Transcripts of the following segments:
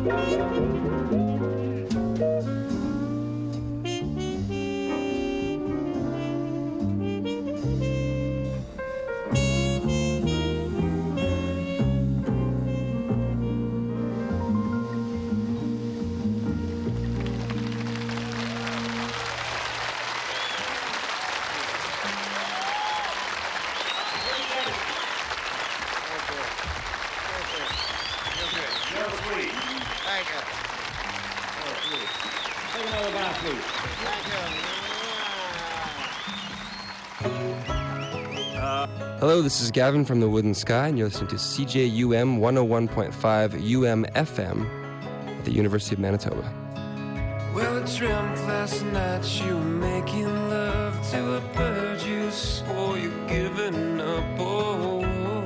Hello, this is Gavin from the Wooden Sky, and you're listening to CJUM 101.5 UM-FM at the University of Manitoba. Well, I dreamt last night you were making love to a bird you swore you'd given up. Oh,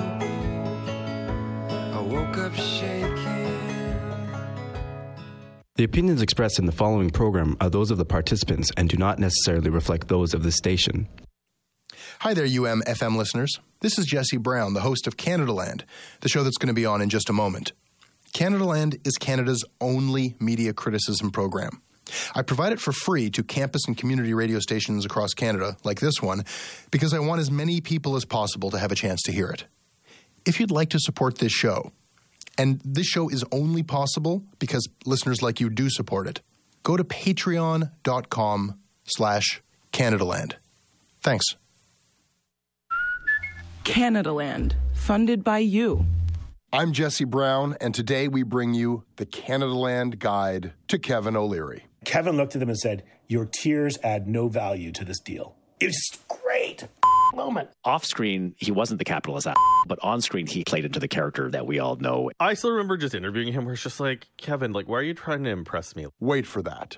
I woke up shaking. The opinions expressed in the following program are those of the participants and do not necessarily reflect those of the station. Hi there, UM-FM listeners. This is Jesse Brown, the host of Canadaland, the show that's going to be on in just a moment. Canadaland is Canada's only media criticism program. I provide it for free to campus and community radio stations across Canada, like this one, because I want as many people as possible to have a chance to hear it. If you'd like to support this show, and this show is only possible because listeners like you do support it, go to patreon.com/Canadaland. Thanks. Canadaland, funded by you. I'm Jesse Brown, and today we bring you the Canadaland Guide to Kevin O'Leary. Kevin looked at them and said, "Your tears add no value to this deal." It was just great moment. Off screen, he wasn't the capitalist, but on screen, he played into the character that we all know. I still remember just interviewing him where it's just like, Kevin, like, why are you trying to impress me? Wait for that.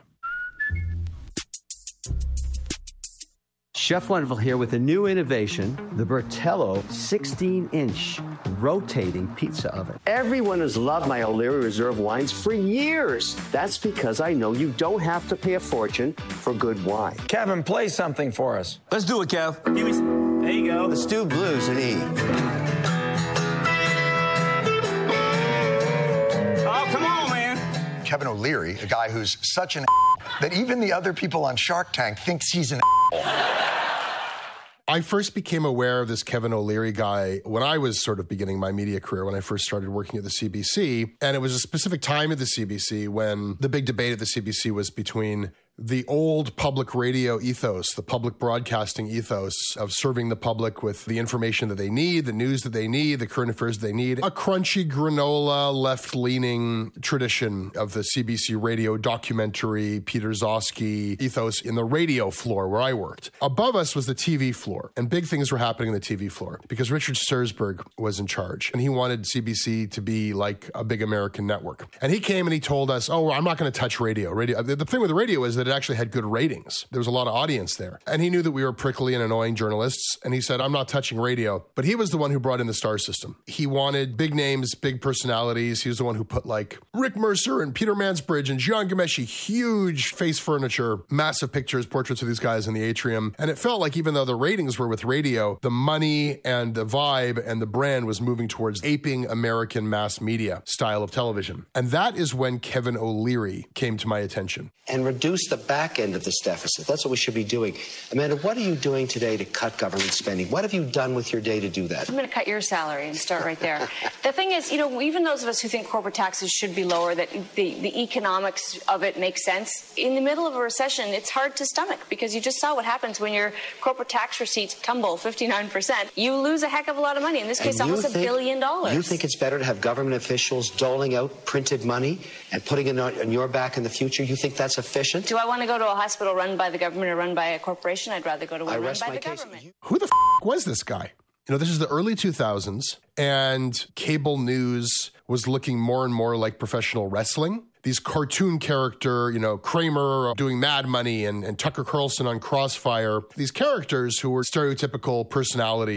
Chef Wonderful here with a new innovation, the Bertello 16-inch rotating pizza oven. Everyone has loved my O'Leary Reserve wines for years. That's because I know you don't have to pay a fortune for good wine. Kevin, play something for us. Let's do it, Kev. There you go. Let's do Blues at E. Oh, come on, man. Kevin O'Leary, a guy who's such an that even the other people on Shark Tank thinks he's an I first became aware of this Kevin O'Leary guy when I was sort of beginning my media career, when I first started working at the CBC. And it was a specific time at the CBC when the big debate at the CBC was between the old public radio ethos, the public broadcasting ethos of serving the public with the information that they need, the news that they need, the current affairs that they need, a crunchy granola, left-leaning tradition of the CBC radio documentary, Peter Zosky ethos in the radio floor where I worked. Above us was the TV floor, and big things were happening on the TV floor because Richard Sturzberg was in charge, and he wanted CBC to be like a big American network. And he came and he told us, oh, I'm not going to touch radio. The thing with the radio is that it actually had good ratings. There was a lot of audience there. And he knew that we were prickly and annoying journalists, and he said, I'm not touching radio. But he was the one who brought in the star system. He wanted big names, big personalities. He was the one who put like Rick Mercer and Peter Mansbridge and Jian Ghomeshi, huge face furniture, massive pictures, portraits of these guys in the atrium. And it felt like even though the ratings were with radio, the money and the vibe and the brand was moving towards aping American mass media style of television. And that is when Kevin O'Leary came to my attention. And reduce the back end of this deficit. That's what we should be doing. Amanda, what are you doing today to cut government spending? What have you done with your day to do that? I'm going to cut your salary and start right there. The thing is, even those of us who think corporate taxes should be lower, that the economics of it makes sense, in the middle of a recession, it's hard to stomach because you just saw what happens when your corporate tax receipts tumble 59%. You lose a heck of a lot of money. In this case, almost $1 billion. You think it's better to have government officials doling out printed money and putting it on your back in the future? You think that's efficient? Do I want to go to a hospital run by the government or run by a corporation? I'd rather go to one run by the government. Who the was this guy? This is the early 2000s, and cable news was looking more and more like professional wrestling. These cartoon character, Kramer doing Mad Money and Tucker Carlson on Crossfire. These characters who were stereotypical personalities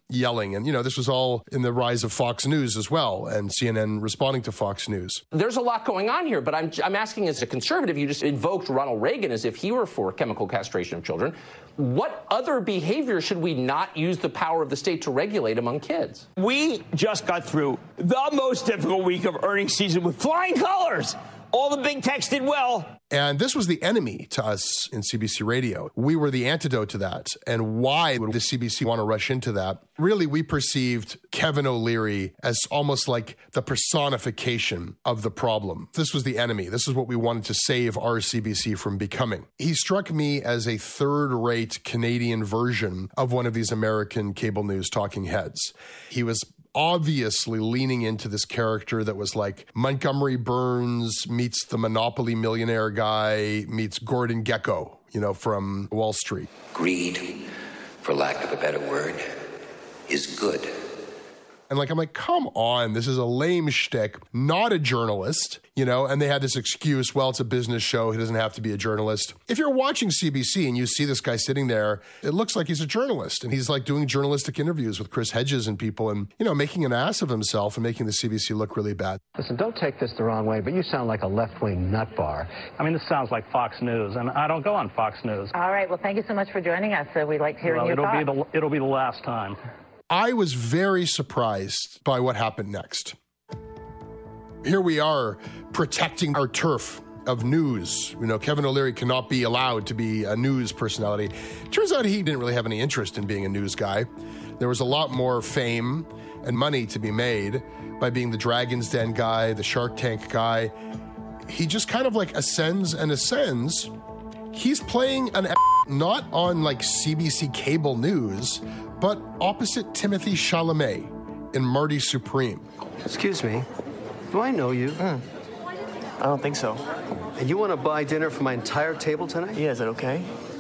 yelling. And, this was all in the rise of Fox News as well, and CNN responding to Fox News. There's a lot going on here, but I'm asking as a conservative, you just invoked Ronald Reagan as if he were for chemical castration of children. What other behavior should we not use the power of the state to regulate among kids? We just got through the most difficult week of earnings season with flying colors. All the big techs did well. And this was the enemy to us in CBC Radio. We were the antidote to that. And why would the CBC want to rush into that? Really, we perceived Kevin O'Leary as almost like the personification of the problem. This was the enemy. This is what we wanted to save our CBC from becoming. He struck me as a third-rate Canadian version of one of these American cable news talking heads. He was obviously leaning into this character that was like Montgomery Burns meets the Monopoly millionaire guy meets Gordon Gekko, from Wall Street. Greed, for lack of a better word, is good. And I'm like, come on, this is a lame shtick, not a journalist, and they had this excuse, well, it's a business show, he doesn't have to be a journalist. If you're watching CBC and you see this guy sitting there, it looks like he's a journalist, and he's like doing journalistic interviews with Chris Hedges and people and, making an ass of himself and making the CBC look really bad. Listen, don't take this the wrong way, but you sound like a left-wing nut bar. I mean, this sounds like Fox News, and I don't go on Fox News. All right, well, thank you so much for joining us. We like hearing your thoughts. It'll be the last time. I was very surprised by what happened next. Here we are protecting our turf of news. Kevin O'Leary cannot be allowed to be a news personality. Turns out he didn't really have any interest in being a news guy. There was a lot more fame and money to be made by being the Dragon's Den guy, the Shark Tank guy. He just kind of ascends and ascends. He's playing not on CBC cable news, but opposite Timothy Chalamet in Marty Supreme. Excuse me, do I know you? I don't think so. And you want to buy dinner for my entire table tonight? Yeah, is that okay?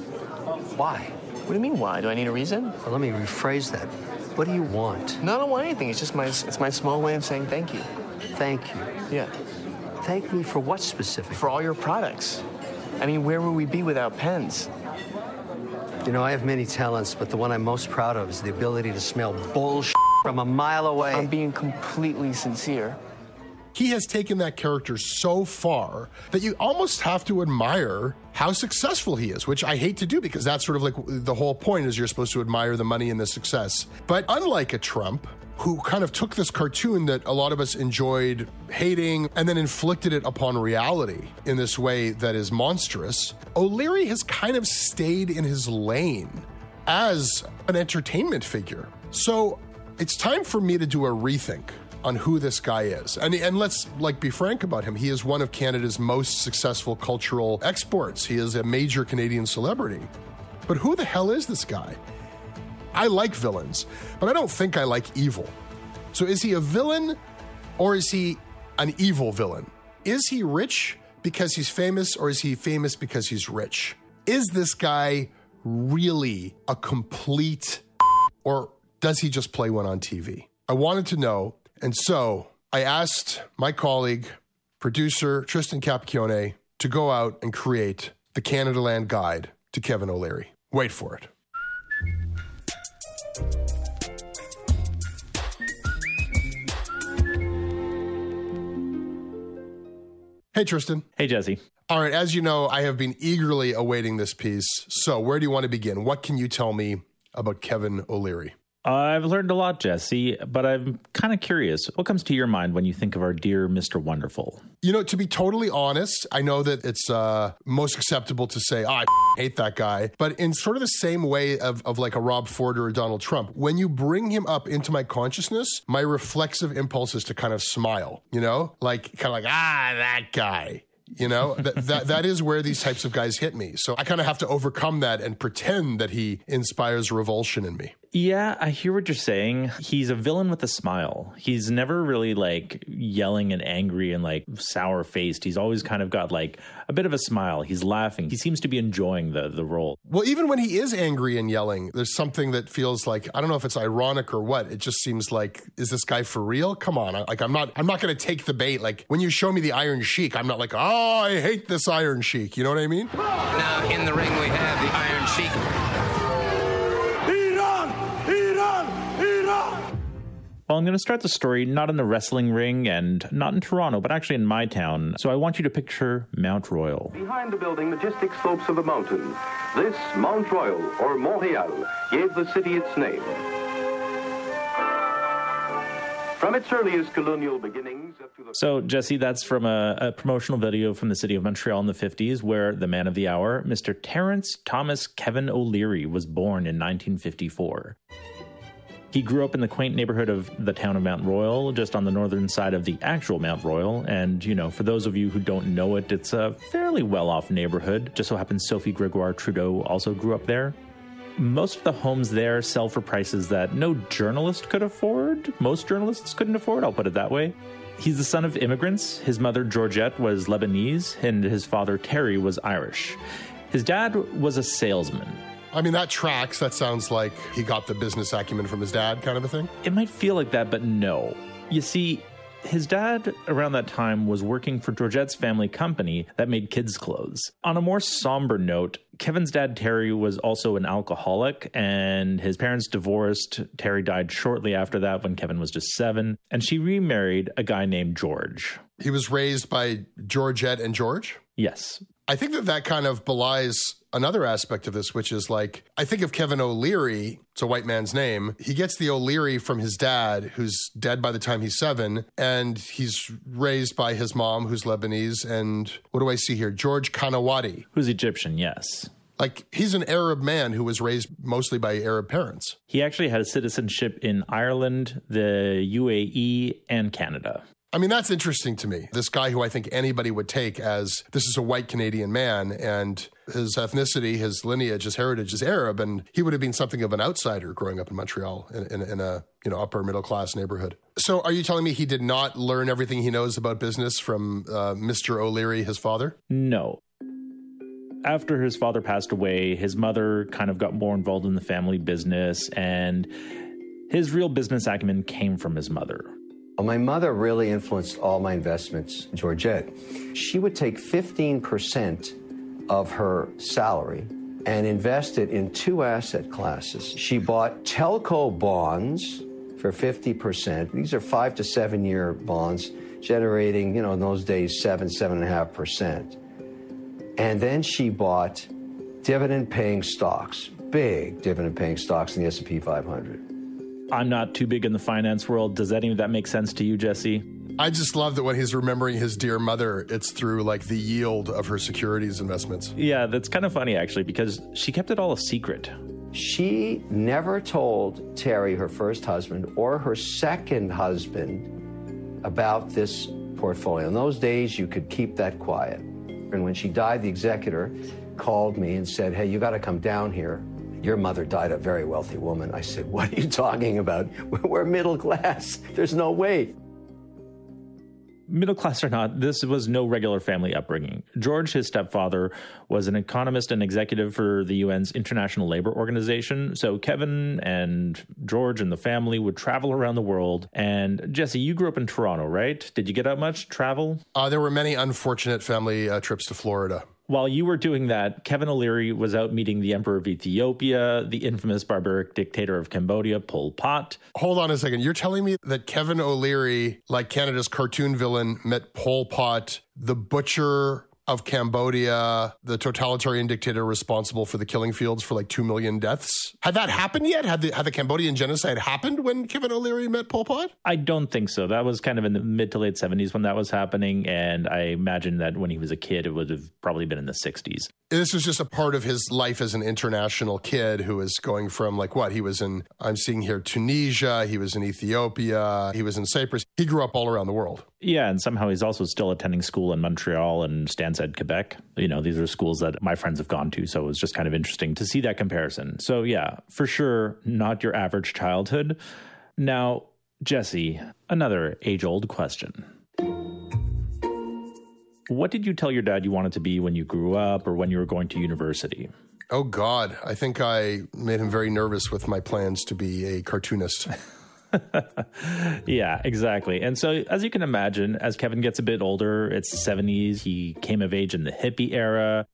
Why? What do you mean, why? Do I need a reason? Well, let me rephrase that. What do you want? No, I don't want anything. It's just my small way of saying thank you. Thank you? Yeah. Thank me for what specifically? For all your products. I mean, where would we be without pens? I have many talents, but the one I'm most proud of is the ability to smell bullshit from a mile away. I'm being completely sincere. He has taken that character so far that you almost have to admire how successful he is, which I hate to do because that's sort of the whole point is you're supposed to admire the money and the success. But unlike a Trump, who kind of took this cartoon that a lot of us enjoyed hating and then inflicted it upon reality in this way that is monstrous, O'Leary has kind of stayed in his lane as an entertainment figure. So it's time for me to do a rethink on who this guy is. And let's be frank about him. He is one of Canada's most successful cultural exports. He is a major Canadian celebrity. But who the hell is this guy? I like villains, but I don't think I like evil. So is he a villain or is he an evil villain? Is he rich because he's famous or is he famous because he's rich? Is this guy really a complete or does he just play one on TV? I wanted to know, and so I asked my colleague, producer Tristan Capacchione, to go out and create the Canadaland Guide to Kevin O'Leary. Wait for it. Hey, Tristan. Hey, Jesse. All right, as you know, I have been eagerly awaiting this piece. So where do you want to begin? What can you tell me about Kevin O'Leary? I've learned a lot, Jesse, but I'm kind of curious. What comes to your mind when you think of our dear Mr. Wonderful? To be totally honest, I know that it's most acceptable to say, I hate that guy. But in sort of the same way of like a Rob Ford or a Donald Trump, when you bring him up into my consciousness, my reflexive impulse is to kind of smile, that guy. That is where these types of guys hit me. So I kind of have to overcome that and pretend that he inspires revulsion in me. Yeah, I hear what you're saying. He's a villain with a smile. He's never really yelling and angry and sour faced. He's always kind of got a bit of a smile. He's laughing. He seems to be enjoying the role. Well, even when he is angry and yelling, there's something that feels I don't know if it's ironic or what. It just seems is this guy for real? Come on. I'm not going to take the bait. When you show me the Iron Sheik, I'm not oh, I hate this Iron Sheik. You know what I mean? Now in the ring we have the Iron Sheik. Iran! Iran! Iran! Well, I'm going to start the story not in the wrestling ring and not in Toronto, but actually in my town. So I want you to picture Mount Royal. Behind the building, majestic slopes of the mountain. This Mount Royal, or Montreal, gave the city its name. From its earliest colonial beginnings up to the... So, Jesse, that's from a promotional video from the city of Montreal in the 50s, where the man of the hour, Mr. Terence Thomas Kevin O'Leary, was born in 1954. He grew up in the quaint neighborhood of the town of Mount Royal, just on the northern side of the actual Mount Royal. And, you know, for those of you who don't know it, it's a fairly well-off neighborhood. Just so happens Sophie Gregoire Trudeau also grew up there. Most of the homes there sell for prices that no journalist could afford. Most journalists couldn't afford, I'll put it that way. He's the son of immigrants. His mother, Georgette, was Lebanese, and his father, Terry, was Irish. His dad was a salesman. I mean, that tracks. That sounds like he got the business acumen from his dad kind of a thing. It might feel like that, but no. You see, his dad, around that time, was working for Georgette's family company that made kids' clothes. On a more somber note, Kevin's dad, Terry, was also an alcoholic, and his parents divorced. Terry died shortly after that when Kevin was just 7, and she remarried a guy named George. He was raised by Georgette and George? Yes. I think that kind of belies another aspect of this, which is like, I think of Kevin O'Leary, it's a white man's name. He gets the O'Leary from his dad, who's dead by the time he's 7, and he's raised by his mom, who's Lebanese, and what do I see here? George Kanawati. Who's Egyptian, yes. Like, he's an Arab man who was raised mostly by Arab parents. He actually had a citizenship in Ireland, the UAE, and Canada. I mean, that's interesting to me. This guy who I think anybody would take as this is a white Canadian man, and his ethnicity, his lineage, his heritage is Arab, and he would have been something of an outsider growing up in Montreal in a upper middle class neighborhood. So are you telling me he did not learn everything he knows about business from Mr. O'Leary, his father? No. After his father passed away, his mother kind of got more involved in the family business, and his real business acumen came from his mother. Well, my mother really influenced all my investments, Georgette. She would take 15% of her salary and invest it in 2 asset classes. She bought telco bonds for 50%. These are 5 to 7 year bonds, generating, in those days, 7.5%. And then she bought dividend-paying stocks, big dividend-paying stocks in the S&P 500. I'm not too big in the finance world. Does any of that make sense to you, Jesse? I just love that when he's remembering his dear mother, it's through like the yield of her securities investments. Yeah, that's kind of funny, actually, because she kept it all a secret. She never told Terry, her first husband, or her second husband about this portfolio. In those days, you could keep that quiet. And when she died, the executor called me and said, hey, you got to come down here. Your mother died a very wealthy woman. I said, what are you talking about? We're middle class. There's no way. Middle class or not, this was no regular family upbringing. George, his stepfather, was an economist and executive for the UN's International Labor Organization. So Kevin and George and the family would travel around the world. And Jesse, you grew up in Toronto, right? Did you get out much travel? There were many unfortunate family trips to Florida. While you were doing that, Kevin O'Leary was out meeting the Emperor of Ethiopia, the infamous barbaric dictator of Cambodia, Pol Pot. Hold on a second. You're telling me that Kevin O'Leary, like Canada's cartoon villain, met Pol Pot, the butcher of Cambodia, the totalitarian dictator responsible for the killing fields for like 2 million deaths? Had that happened yet? Had the Cambodian genocide happened when Kevin O'Leary met Pol Pot? I don't think so. That was kind of in the mid to late 70s when that was happening. And I imagine that when he was a kid, it would have probably been in the 60s. This was just a part of his life as an international kid who was going from like what? He was in, I'm seeing here, Tunisia. He was in Ethiopia. He was in Cyprus. He grew up all around the world. Yeah, and somehow he's also still attending school in Montreal and Stansted, Quebec. These are schools that my friends have gone to, so it was just kind of interesting to see that comparison. So yeah, for sure, not your average childhood. Now, Jesse, another age-old question. What did you tell your dad you wanted to be when you grew up or when you were going to university? Oh, God. I think I made him very nervous with my plans to be a cartoonist. Yeah, exactly. And so, as you can imagine, as Kevin gets a bit older, it's the 70s. He came of age in the hippie era.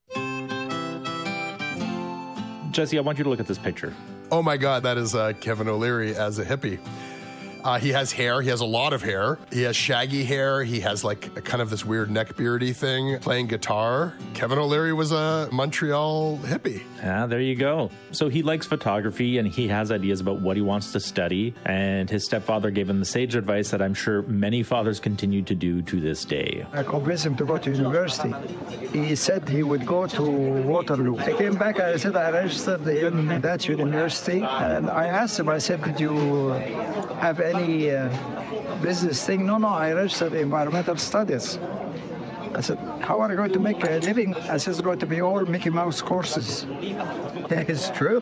Jesse, I want you to look at this picture. Oh, my God. That is Kevin O'Leary as a hippie. He has hair. He has a lot of hair. He has shaggy hair. He has like a kind of this weird neckbeardy thing, playing guitar. Kevin O'Leary was a Montreal hippie. Yeah, there you go. So he likes photography and he has ideas about what he wants to study. And his stepfather gave him the sage advice that I'm sure many fathers continue to do to this day. I convinced him to go to university. He said he would go to Waterloo. I came back, I said I registered in that university. And I asked him, I said, did you have any business thing? No, I registered in environmental studies. I said, how are you going to make a living? I said, it's going to be all Mickey Mouse courses. Yeah, it's true.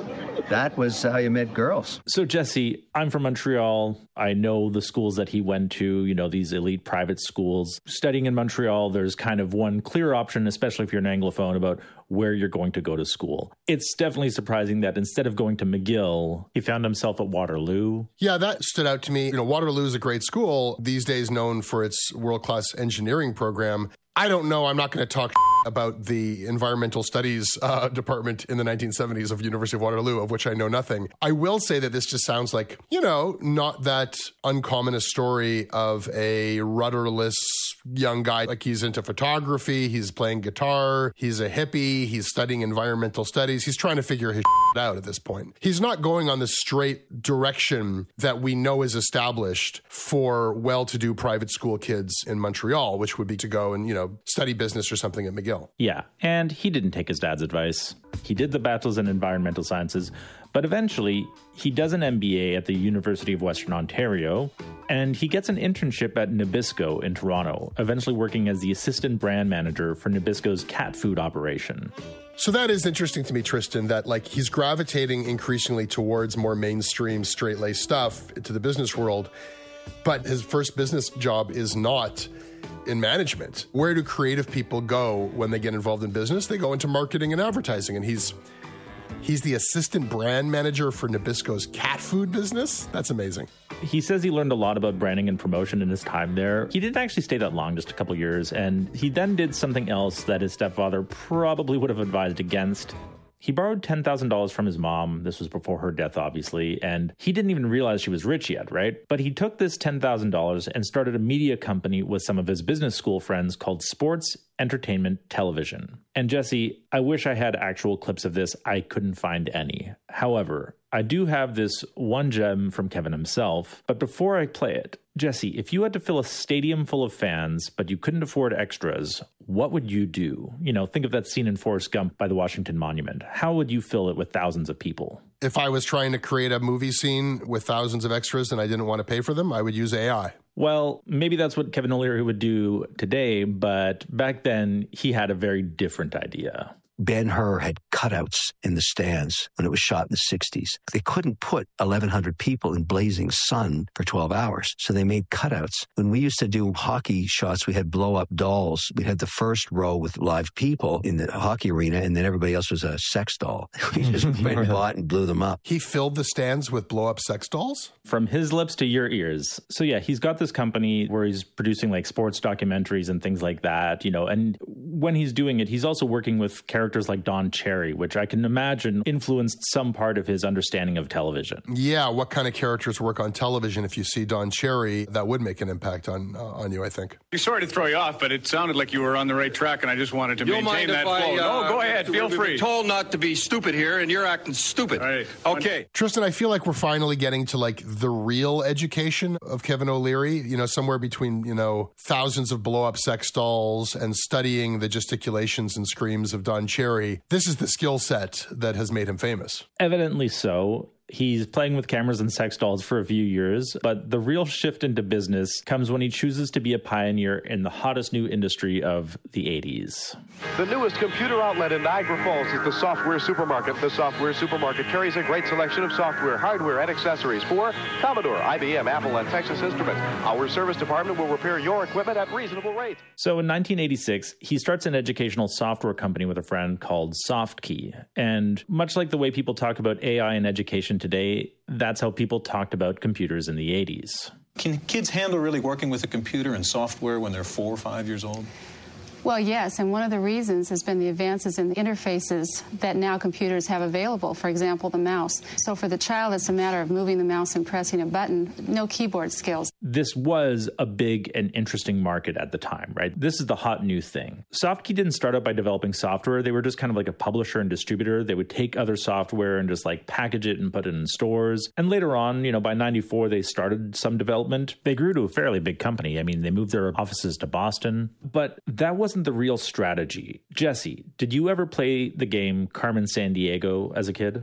That was how you met girls. So, Jesse, I'm from Montreal. I know the schools that he went to, you know, these elite private schools. Studying in Montreal, there's kind of one clear option, especially if you're an Anglophone, about where you're going to go to school. It's definitely surprising that instead of going to McGill, he found himself at Waterloo. Yeah, that stood out to me. You know, Waterloo is a great school, these days known for its world-class engineering program. I don't know. I'm not going to talk about the environmental studies department in the 1970s of University of Waterloo, of which I know nothing. I will say that this just sounds like, you know, not that uncommon a story of a rudderless young guy. Like, he's into photography, he's playing guitar, he's a hippie, he's studying environmental studies. He's trying to figure his out at this point. He's not going on the straight direction that we know is established for well-to-do private school kids in Montreal, which would be to go and, you know, study business or something at McGill. Yeah, and he didn't take his dad's advice. He did the bachelor's in environmental sciences, but eventually he does an MBA at the University of Western Ontario, and he gets an internship at Nabisco in Toronto, eventually working as the assistant brand manager for Nabisco's cat food operation. So that is interesting to me, Tristan, that like he's gravitating increasingly towards more mainstream straight-laced stuff to the business world, but his first business job is not in management. Where do creative people go when they get involved in business? They go into marketing and advertising, and he's the assistant brand manager for Nabisco's cat food business. That's amazing. He says he learned a lot about branding and promotion in his time there. He didn't actually stay that long, just a couple years, and he then did something else that his stepfather probably would have advised against. He borrowed $10,000 from his mom. This was before her death, obviously, and he didn't even realize she was rich yet, right? But he took this $10,000 and started a media company with some of his business school friends called Sports Entertainment Television. And Jesse, I wish I had actual clips of this. I couldn't find any. However, I do have this one gem from Kevin himself. But before I play it, Jesse, if you had to fill a stadium full of fans, but you couldn't afford extras, what would you do? You know, think of that scene in Forrest Gump by the Washington Monument. How would you fill it with thousands of people? If I was trying to create a movie scene with thousands of extras and I didn't want to pay for them, I would use AI. Well, maybe that's what Kevin O'Leary would do today, but back then he had a very different idea. Ben-Hur had cutouts in the stands when it was shot in the 60s. They couldn't put 1,100 people in blazing sun for 12 hours, so they made cutouts. When we used to do hockey shots, we had blow-up dolls. We had the first row with live people in the hockey arena, and then everybody else was a sex doll. We just went and bought and blew them up. He filled the stands with blow-up sex dolls? From his lips to your ears. So yeah, he's got this company where he's producing like sports documentaries and things like that, you know, and when he's doing it, he's also working with characters like Don Cherry, which I can imagine influenced some part of his understanding of television. Yeah, what kind of characters work on television? If you see Don Cherry, that would make an impact on you, I think. Sorry to throw you off, but it sounded like you were on the right track, and I just wanted to maintain that flow. No, go ahead, feel free. We're told not to be stupid here, and you're acting stupid. Right. Okay. Tristan, I feel like we're finally getting to like the real education of Kevin O'Leary, you know, somewhere between, you know, thousands of blow-up sex dolls and studying the gesticulations and screams of Don Cherry. This is the skill set that has made him famous. Evidently so. He's playing with cameras and sex dolls for a few years, but the real shift into business comes when he chooses to be a pioneer in the hottest new industry of the 80s. The newest computer outlet in Niagara Falls is the Software Supermarket. The Software Supermarket carries a great selection of software, hardware, and accessories for Commodore, IBM, Apple, and Texas Instruments. Our service department will repair your equipment at reasonable rates. So in 1986, he starts an educational software company with a friend called SoftKey. And much like the way people talk about AI in education today, that's how people talked about computers in the 80s. Can kids handle really working with a computer and software when they're 4 or 5 years old? Well, yes, and one of the reasons has been the advances in the interfaces that now computers have available, for example, the mouse. So for the child, it's a matter of moving the mouse and pressing a button, no keyboard skills. This was a big and interesting market at the time, right? This is the hot new thing. Softkey didn't start out by developing software. They were just kind of like a publisher and distributor. They would take other software and just like package it and put it in stores. And later on, by 94, they started some development. They grew to a fairly big company. I mean, they moved their offices to Boston, but that wasn't the real strategy. Jesse, did you ever play the game Carmen Sandiego as a kid?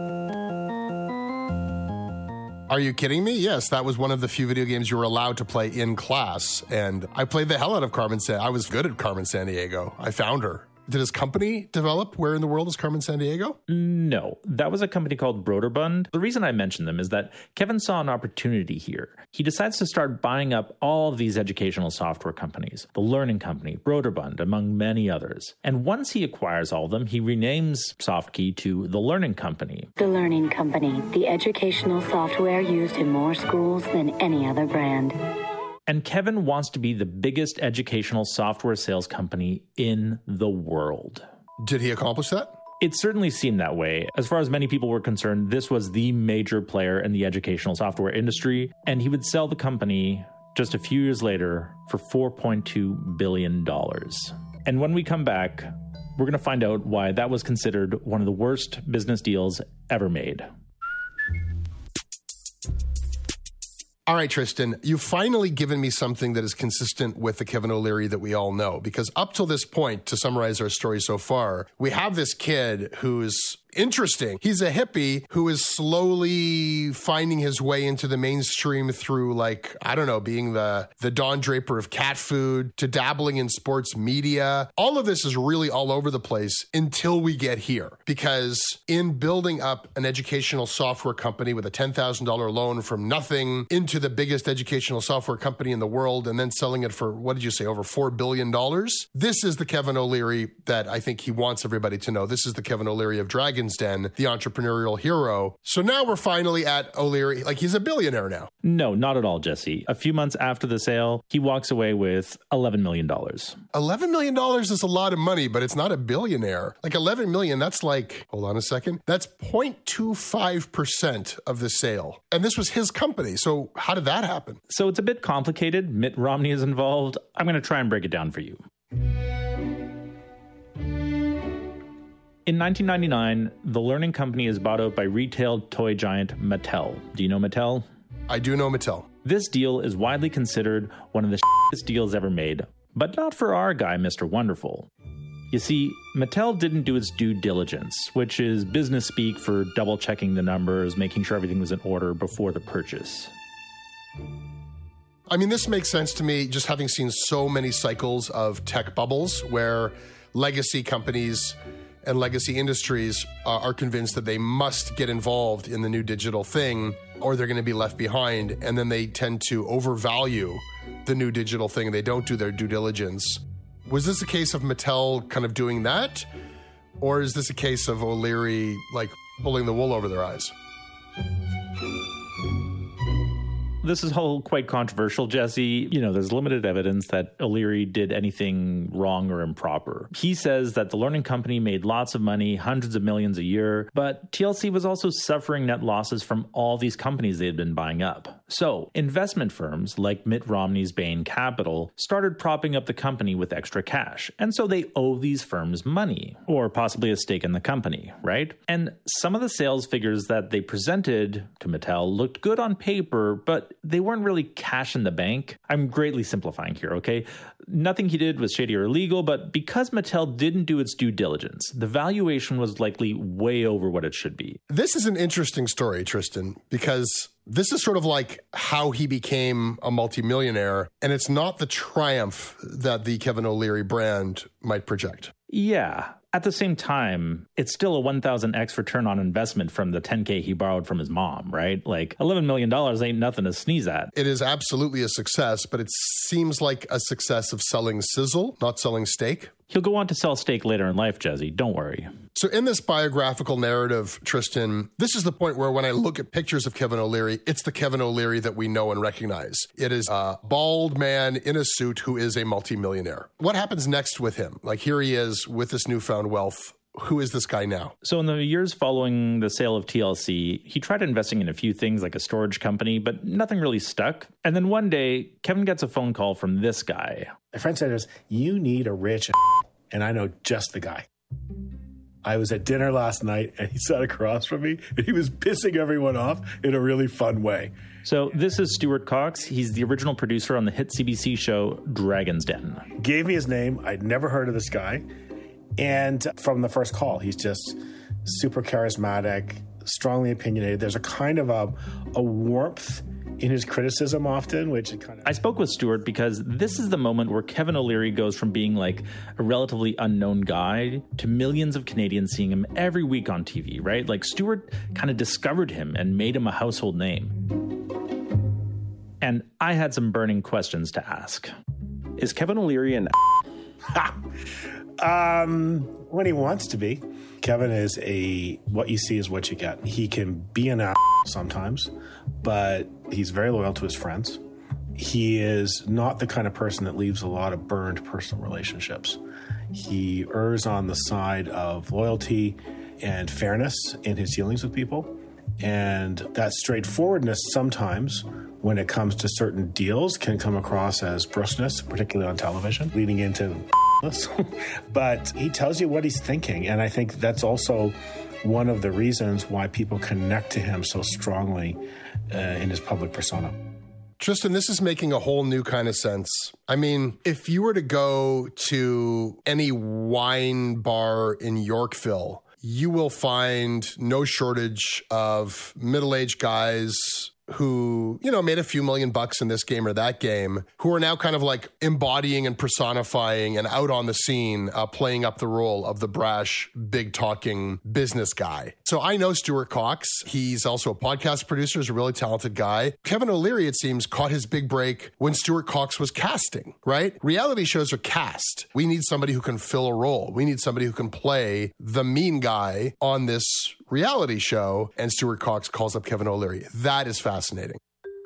Are you kidding me? Yes, that was one of the few video games you were allowed to play in class. And I played the hell out of Carmen Sandiego. I was good at Carmen Sandiego. I found her. Did his company develop Where in the World is Carmen Sandiego? No, that was a company called Broderbund. The reason I mention them is that Kevin saw an opportunity here. He decides to start buying up all of these educational software companies, the Learning Company, Broderbund, among many others. And once he acquires all of them, he renames Softkey to the Learning Company. The Learning Company, the educational software used in more schools than any other brand. And Kevin wants to be the biggest educational software sales company in the world. Did he accomplish that? It certainly seemed that way. As far as many people were concerned, this was the major player in the educational software industry, and he would sell the company just a few years later for $4.2 billion. And when we come back, we're going to find out why that was considered one of the worst business deals ever made. All right, Tristan, you've finally given me something that is consistent with the Kevin O'Leary that we all know. Because up till this point, to summarize our story so far, we have this kid who's interesting. He's a hippie who is slowly finding his way into the mainstream through, being the Don Draper of cat food to dabbling in sports media. All of this is really all over the place until we get here. Because in building up an educational software company with a $10,000 loan from nothing into the biggest educational software company in the world and then selling it for, what did you say, over $4 billion? This is the Kevin O'Leary that I think he wants everybody to know. This is the Kevin O'Leary of Dragon's Den, the entrepreneurial hero. So now we're finally at O'Leary, he's a billionaire now. No, not at all, Jesse. A few months after the sale, he walks away with $11 million. $11 million is a lot of money, but it's not a billionaire. $11 million, that's hold on a second, that's 0.25% of the sale. And this was his company. So how did that happen? So it's a bit complicated. Mitt Romney is involved. I'm going to try and break it down for you. In 1999, the Learning Company is bought out by retail toy giant Mattel. Do you know Mattel? I do know Mattel. This deal is widely considered one of the shittiest deals ever made, but not for our guy, Mr. Wonderful. You see, Mattel didn't do its due diligence, which is business speak for double-checking the numbers, making sure everything was in order before the purchase. I mean, this makes sense to me, just having seen so many cycles of tech bubbles where legacy companies and legacy industries are convinced that they must get involved in the new digital thing or they're going to be left behind. And then they tend to overvalue the new digital thing. They don't do their due diligence. Was this a case of Mattel kind of doing that? Or is this a case of O'Leary pulling the wool over their eyes? This is all quite controversial, Jesse. There's limited evidence that O'Leary did anything wrong or improper. He says that the Learning Company made lots of money, hundreds of millions a year, but TLC was also suffering net losses from all these companies they had been buying up. So investment firms like Mitt Romney's Bain Capital started propping up the company with extra cash. And so they owe these firms money, or possibly a stake in the company, right? And some of the sales figures that they presented to Mattel looked good on paper, but they weren't really cash in the bank. I'm greatly simplifying here, okay? Nothing he did was shady or illegal, but because Mattel didn't do its due diligence, the valuation was likely way over what it should be. This is an interesting story, Tristan, because this is sort of how he became a multimillionaire, and it's not the triumph that the Kevin O'Leary brand might project. Yeah. At the same time, it's still a 1,000x return on investment from the $10K he borrowed from his mom, right? $11 million ain't nothing to sneeze at. It is absolutely a success, but it seems like a success of selling sizzle, not selling steak. He'll go on to sell steak later in life, Jesse. Don't worry. So in this biographical narrative, Tristan, this is the point where when I look at pictures of Kevin O'Leary, it's the Kevin O'Leary that we know and recognize. It is a bald man in a suit who is a multimillionaire. What happens next with him? Like, here he is with this newfound wealth. Who is this guy now? So in the years following the sale of TLC, he tried investing in a few things like a storage company, but nothing really stuck. And then one day, Kevin gets a phone call from this guy. My friend said to us, "You need a rich," and I know just the guy. I was at dinner last night, and he sat across from me, and he was pissing everyone off in a really fun way. So this is Stuart Cox. He's the original producer on the hit CBC show Dragon's Den. Gave me his name. I'd never heard of this guy. And from the first call, he's just super charismatic, strongly opinionated. There's a kind of a warmth in his criticism often, which kind of... I spoke with Stuart because this is the moment where Kevin O'Leary goes from being like a relatively unknown guy to millions of Canadians seeing him every week on TV, right? Like Stuart kind of discovered him and made him a household name. And I had some burning questions to ask. Is Kevin O'Leary an... when he wants to be. Kevin is what you see is what you get. He can be an sometimes, but he's very loyal to his friends. He is not the kind of person that leaves a lot of burned personal relationships. He errs on the side of loyalty and fairness in his dealings with people. And that straightforwardness sometimes, when it comes to certain deals, can come across as brusqueness, particularly on television, leading into but he tells you what he's thinking. And I think that's also one of the reasons why people connect to him so strongly in his public persona. Tristan, this is making a whole new kind of sense. I mean, if you were to go to any wine bar in Yorkville, you will find no shortage of middle-aged guys who, you know, made a few $1 million in this game or that game, who are now kind of like embodying and personifying and out on the scene, playing up the role of the brash, big talking business guy. So I know Stuart Cox. He's also a podcast producer. He's a really talented guy. Kevin O'Leary, it seems, caught his big break when Stuart Cox was casting, right? Reality shows are cast. We need somebody who can fill a role. We need somebody who can play the mean guy on this reality show, and Stuart Cox calls up Kevin O'Leary. That is fascinating.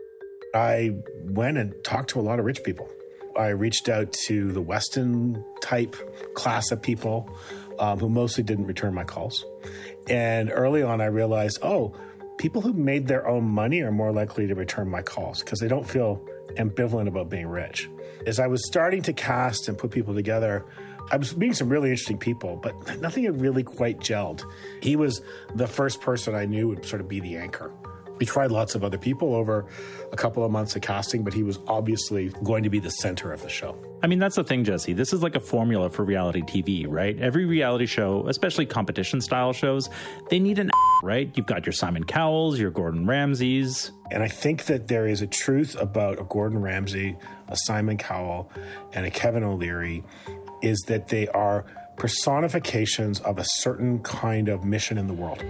I went and talked to a lot of rich people. I reached out to the Weston type class of people who mostly didn't return my calls. And early on, I realized, people who made their own money are more likely to return my calls because they don't feel ambivalent about being rich. As I was starting to cast and put people together, I was meeting some really interesting people, but nothing had really quite gelled. He was the first person I knew would sort of be the anchor. We tried lots of other people over a couple of months of casting, but he was obviously going to be the center of the show. I mean, that's the thing, Jesse. This is like a formula for reality TV, right? Every reality show, especially competition-style shows, they need an right? You've got your Simon Cowells, your Gordon Ramsays. And I think that there is a truth about a Gordon Ramsay, a Simon Cowell, and a Kevin O'Leary, is that they are personifications of a certain kind of mission in the world.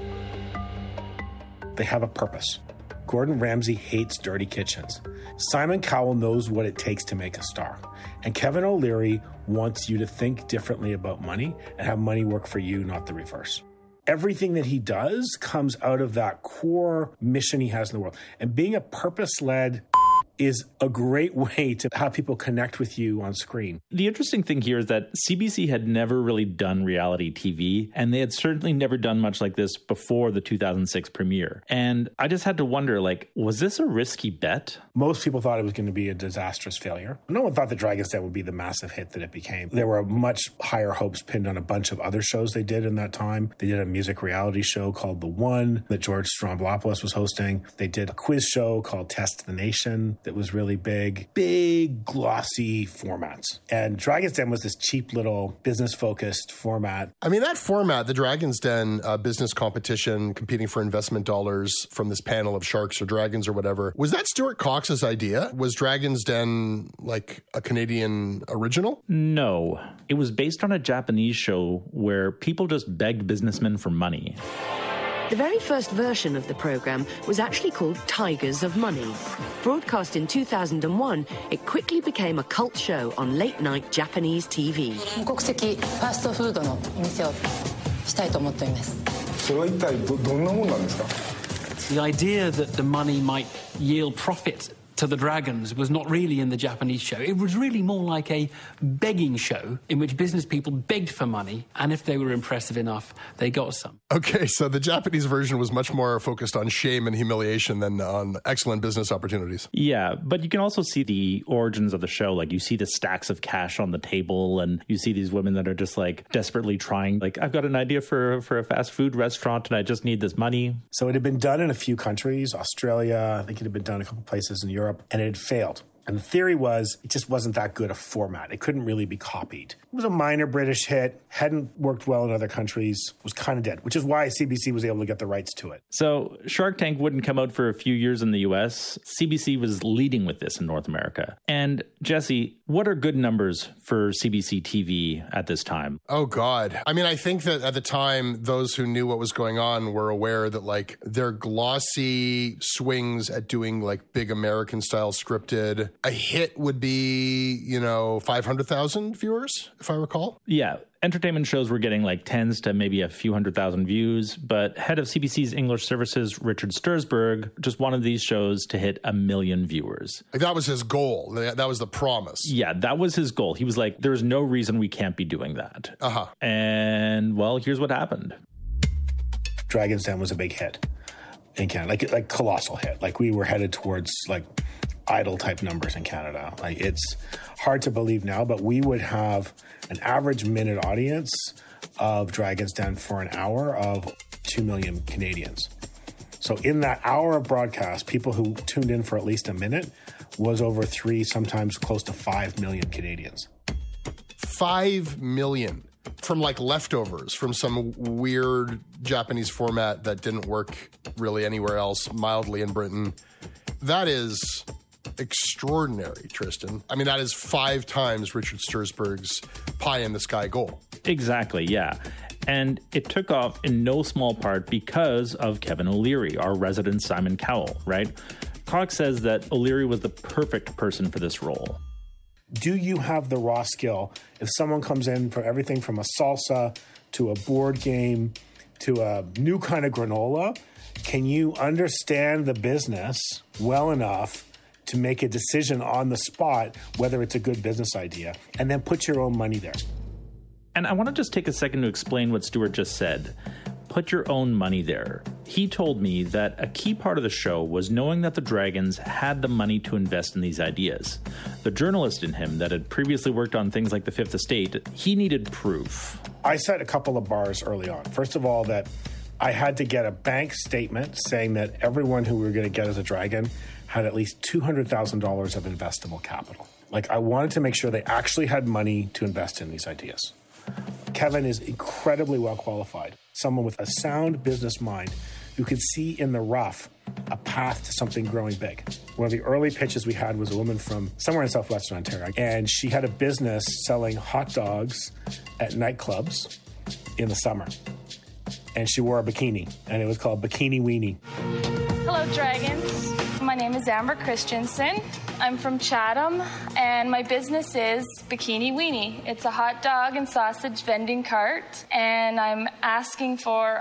They have a purpose. Gordon Ramsay hates dirty kitchens. Simon Cowell knows what it takes to make a star. And Kevin O'Leary wants you to think differently about money and have money work for you, not the reverse. Everything that he does comes out of that core mission he has in the world. And being a purpose-led is a great way to have people connect with you on screen. The interesting thing here is that CBC had never really done reality TV, and they had certainly never done much like this before the 2006 premiere. And I just had to wonder, was this a risky bet? Most people thought it was going to be a disastrous failure. No one thought the Dragon's Den would be the massive hit that it became. There were much higher hopes pinned on a bunch of other shows they did in that time. They did a music reality show called The One that George Stroumboulopoulos was hosting. They did a quiz show called Test the Nation that was really big, glossy formats. And Dragon's Den was this cheap little business-focused format. I mean, that format, the Dragon's Den business competition, competing for investment dollars from this panel of sharks or dragons or whatever, was that Stuart Cox's idea? Was Dragon's Den like a Canadian original? No. It was based on a Japanese show where people just begged businessmen for money. The very first version of the program was actually called Tigers of Money. Broadcast in 2001, it quickly became a cult show on late-night Japanese TV. 国籍ファーストフードのお店をしたいと思っています。 それは一体どんなもんなんですか? The idea that the money might yield profit to the dragons was not really in the Japanese show. It was really more like a begging show in which business people begged for money, and if they were impressive enough, they got some. Okay, so the Japanese version was much more focused on shame and humiliation than on excellent business opportunities. Yeah, but you can also see the origins of the show. Like, you see the stacks of cash on the table, and you see these women that are just, like, desperately trying. Like, I've got an idea for a fast food restaurant, and I just need this money. So it had been done in a few countries, Australia, I think it had been done in a couple places in Europe, and it had failed. And the theory was it just wasn't that good a format. It couldn't really be copied. It was a minor British hit, hadn't worked well in other countries, was kind of dead, which is why CBC was able to get the rights to it. So Shark Tank wouldn't come out for a few years in the US. CBC was leading with this in North America. And Jesse, what are good numbers for CBC TV at this time? Oh, God. I mean, I think that at the time, those who knew what was going on were aware that, like, their glossy swings at doing, like, big American-style scripted, a hit would be, 500,000 viewers, if I recall. Yeah. Entertainment shows were getting like tens to maybe a few 100,000 views, but head of CBC's English services, Richard Sturzberg, just wanted these shows to hit 1 million viewers. Like, that was his goal. That was the promise. Yeah, that was his goal. He was like, there's no reason we can't be doing that. Uh-huh. And, well, here's what happened. Dragon's Den was a big hit in Canada, like colossal hit. Like, we were headed towards, like, Idol-type numbers in Canada. Like, it's hard to believe now, but we would have an average minute audience of Dragon's Den for an hour of 2 million Canadians. So in that hour of broadcast, people who tuned in for at least a minute was over 3, sometimes close to 5 million Canadians. 5 million from, like, leftovers from some weird Japanese format that didn't work really anywhere else, mildly in Britain. That is extraordinary, Tristan. I mean, that is 5 times Richard Sturzberg's pie-in-the-sky goal. Exactly, yeah. And it took off in no small part because of Kevin O'Leary, our resident Simon Cowell, right? Cox says that O'Leary was the perfect person for this role. Do you have the raw skill? If someone comes in for everything from a salsa to a board game to a new kind of granola, can you understand the business well enough to make a decision on the spot whether it's a good business idea, and then put your own money there? And I want to just take a second to explain what Stuart just said. Put your own money there. He told me that a key part of the show was knowing that the Dragons had the money to invest in these ideas. The journalist in him that had previously worked on things like The Fifth Estate, he needed proof. I set a couple of bars early on. First of all, that I had to get a bank statement saying that everyone who we were going to get as a Dragon had at least $200,000 of investable capital. Like, I wanted to make sure they actually had money to invest in these ideas. Kevin is incredibly well qualified, someone with a sound business mind who could see in the rough a path to something growing big. One of the early pitches we had was a woman from somewhere in southwestern Ontario, and she had a business selling hot dogs at nightclubs in the summer. And she wore a bikini, and it was called Bikini Weenie. Hello, Dragons. My name is Amber Christensen. I'm from Chatham, and my business is Bikini Weenie. It's a hot dog and sausage vending cart, and I'm asking for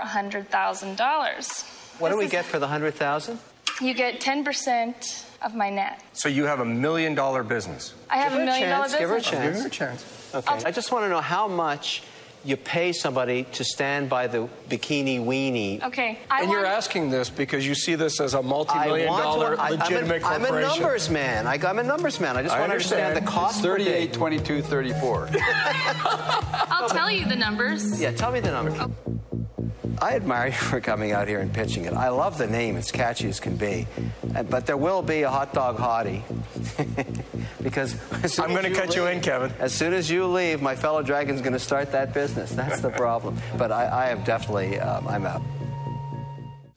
$100,000. What do we get for the $100,000? You get 10% of my net. So you have $1 million business. I have $1 million business. Give her a chance. Give her a chance. Okay. I just want to know how much you pay somebody to stand by the Bikini Weenie. Okay. You're asking this because you see this as a multi-million-dollar legitimate corporation. I'm a numbers man. I'm a numbers man. I just want to understand the cost. It's 38, 22, 34. I'll tell you the numbers. Yeah, tell me the numbers. Oh. I admire you for coming out here and pitching it. I love the name. It's catchy as can be. But there will be a hot dog hottie. Because I'm going to cut you in, Kevin. As soon as you leave, my fellow Dragon's going to start that business. That's the problem. But I am definitely, I'm out.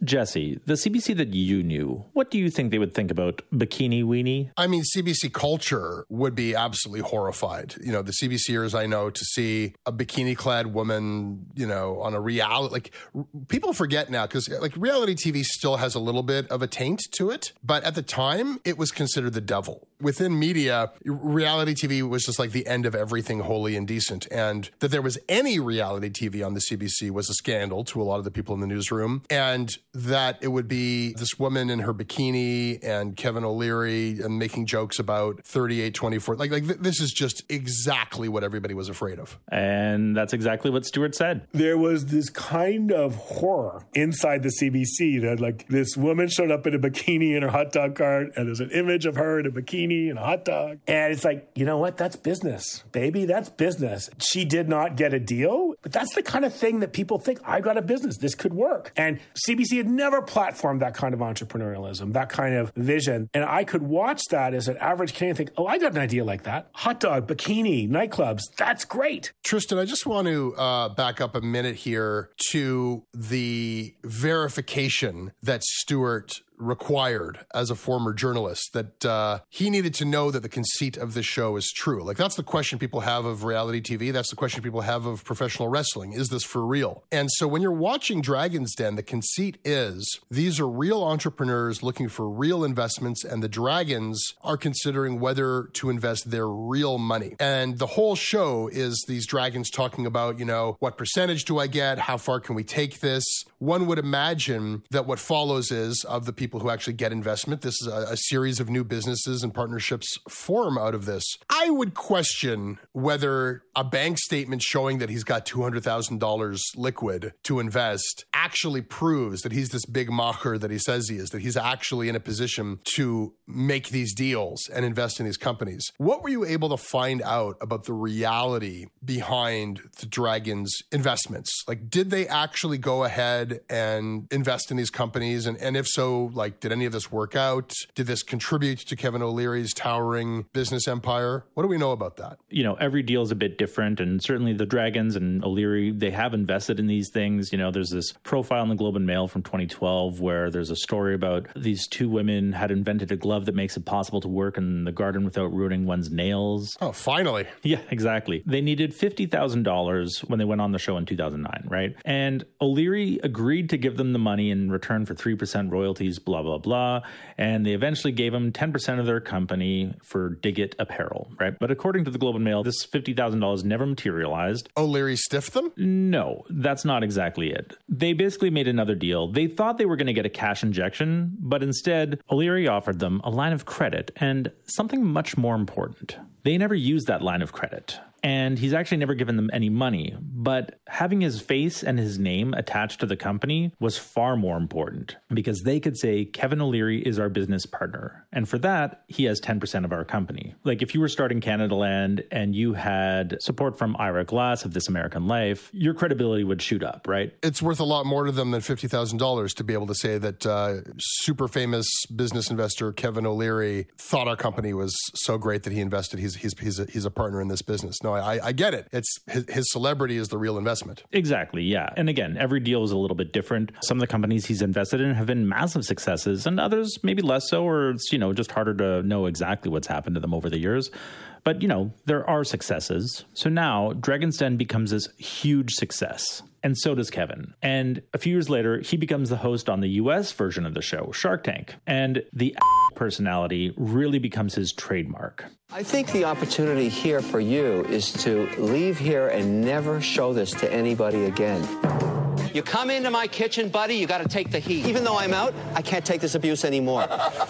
Jesse, the CBC that you knew, what do you think they would think about Bikini Weenie? I mean, CBC culture would be absolutely horrified. You know, the CBCers I know, to see a bikini-clad woman, you know, on a reality, like, people forget now, because like reality TV still has a little bit of a taint to it, but at the time, it was considered the devil. Within media, reality TV was just like the end of everything holy and decent, and that there was any reality TV on the CBC was a scandal to a lot of the people in the newsroom, and that it would be this woman in her bikini and Kevin O'Leary and making jokes about 38, 24. Like this is just exactly what everybody was afraid of. And that's exactly what Stewart said. There was this kind of horror inside the CBC that, like, this woman showed up in a bikini in her hot dog cart, and there's an image of her in a bikini and a hot dog. And it's like, you know what? That's business, baby. That's business. She did not get a deal, but that's the kind of thing that people think, I got a business. This could work. And CBC had never platformed that kind of entrepreneurialism, that kind of vision. And I could watch that as an average Canadian and think, oh, I got an idea like that. Hot dog, bikini, nightclubs. That's great. Tristan, I just want to back up a minute here to the verification that Stewart required as a former journalist, that he needed to know that the conceit of this show is true. Like, that's the question people have of reality TV. That's the question people have of professional wrestling. Is this for real? And so when you're watching Dragon's Den, the conceit is these are real entrepreneurs looking for real investments, and the Dragons are considering whether to invest their real money. And the whole show is these Dragons talking about, you know, what percentage do I get? How far can we take this? One would imagine that what follows is, of the people who actually get investment, this is a series of new businesses and partnerships form out of this. I would question whether a bank statement showing that he's got $200,000 liquid to invest actually proves that he's this big macher that he says he is, that he's actually in a position to make these deals and invest in these companies. What were you able to find out about the reality behind the Dragons' investments? Like, did they actually go ahead and invest in these companies? And if so, like, did any of this work out? Did this contribute to Kevin O'Leary's towering business empire? What do we know about that? You know, every deal is a bit different, and certainly the Dragons and O'Leary, they have invested in these things. You know, there's this profile in the Globe and Mail from 2012 where there's a story about these two women had invented a glove that makes it possible to work in the garden without ruining one's nails. Oh, finally. Yeah, exactly. They needed $50,000 when they went on the show in 2009, right? And O'Leary agreed to give them the money in return for 3% royalties, blah, blah, blah. And they eventually gave them 10% of their company for Diggit Apparel, right? But according to the Globe and Mail, this $50,000 never materialized. O'Leary stiffed them? No, that's not exactly it. They basically made another deal. They thought they were going to get a cash injection, but instead, O'Leary offered them a line of credit and something much more important. They never used that line of credit. And he's actually never given them any money. But having his face and his name attached to the company was far more important, because they could say, Kevin O'Leary is our business partner. And for that, he has 10% of our company. Like, if you were starting Canadaland and you had support from Ira Glass of This American Life, your credibility would shoot up, right? It's worth a lot more to them than $50,000 to be able to say that super famous business investor Kevin O'Leary thought our company was so great that he invested. He's a partner in this business. No, I get it. It's his celebrity is the real investment. Exactly, yeah. And again, every deal is a little bit different. Some of the companies he's invested in have been massive successes, and others maybe less so, or it's, you know, just harder to know exactly what's happened to them over the years. But, you know, there are successes. So now Dragon's Den becomes this huge success. And so does Kevin. And a few years later, he becomes the host on the US version of the show, Shark Tank. And the personality really becomes his trademark. I think the opportunity here for you is to leave here and never show this to anybody again. You come into my kitchen, buddy, you got to take the heat. Even though I'm out, I can't take this abuse anymore.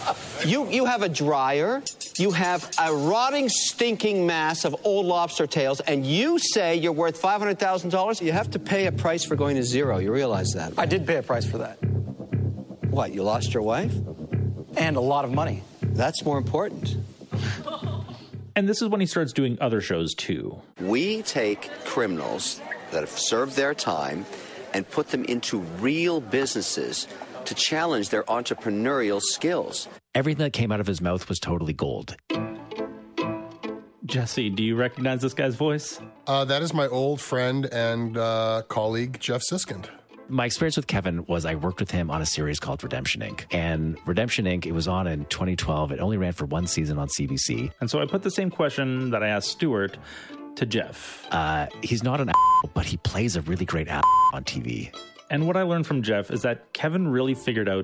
You have a dryer, you have a rotting, stinking mass of old lobster tails, and you say you're worth $500,000? You have to pay a price for going to zero. You realize that? I did pay a price for that. What, you lost your wife? And a lot of money. That's more important. And this is when he starts doing other shows, too. We take criminals that have served their time and put them into real businesses to challenge their entrepreneurial skills. Everything that came out of his mouth was totally gold. Jesse, do you recognize this guy's voice? That is my old friend and colleague, Jeff Siskind. My experience with Kevin was I worked with him on a series called Redemption Inc. And Redemption Inc., it was on in 2012. It only ran for one season on CBC. And so I put the same question that I asked Stuart to Jeff. He's not an but he plays a really great on TV. And what I learned from Jeff is that Kevin really figured out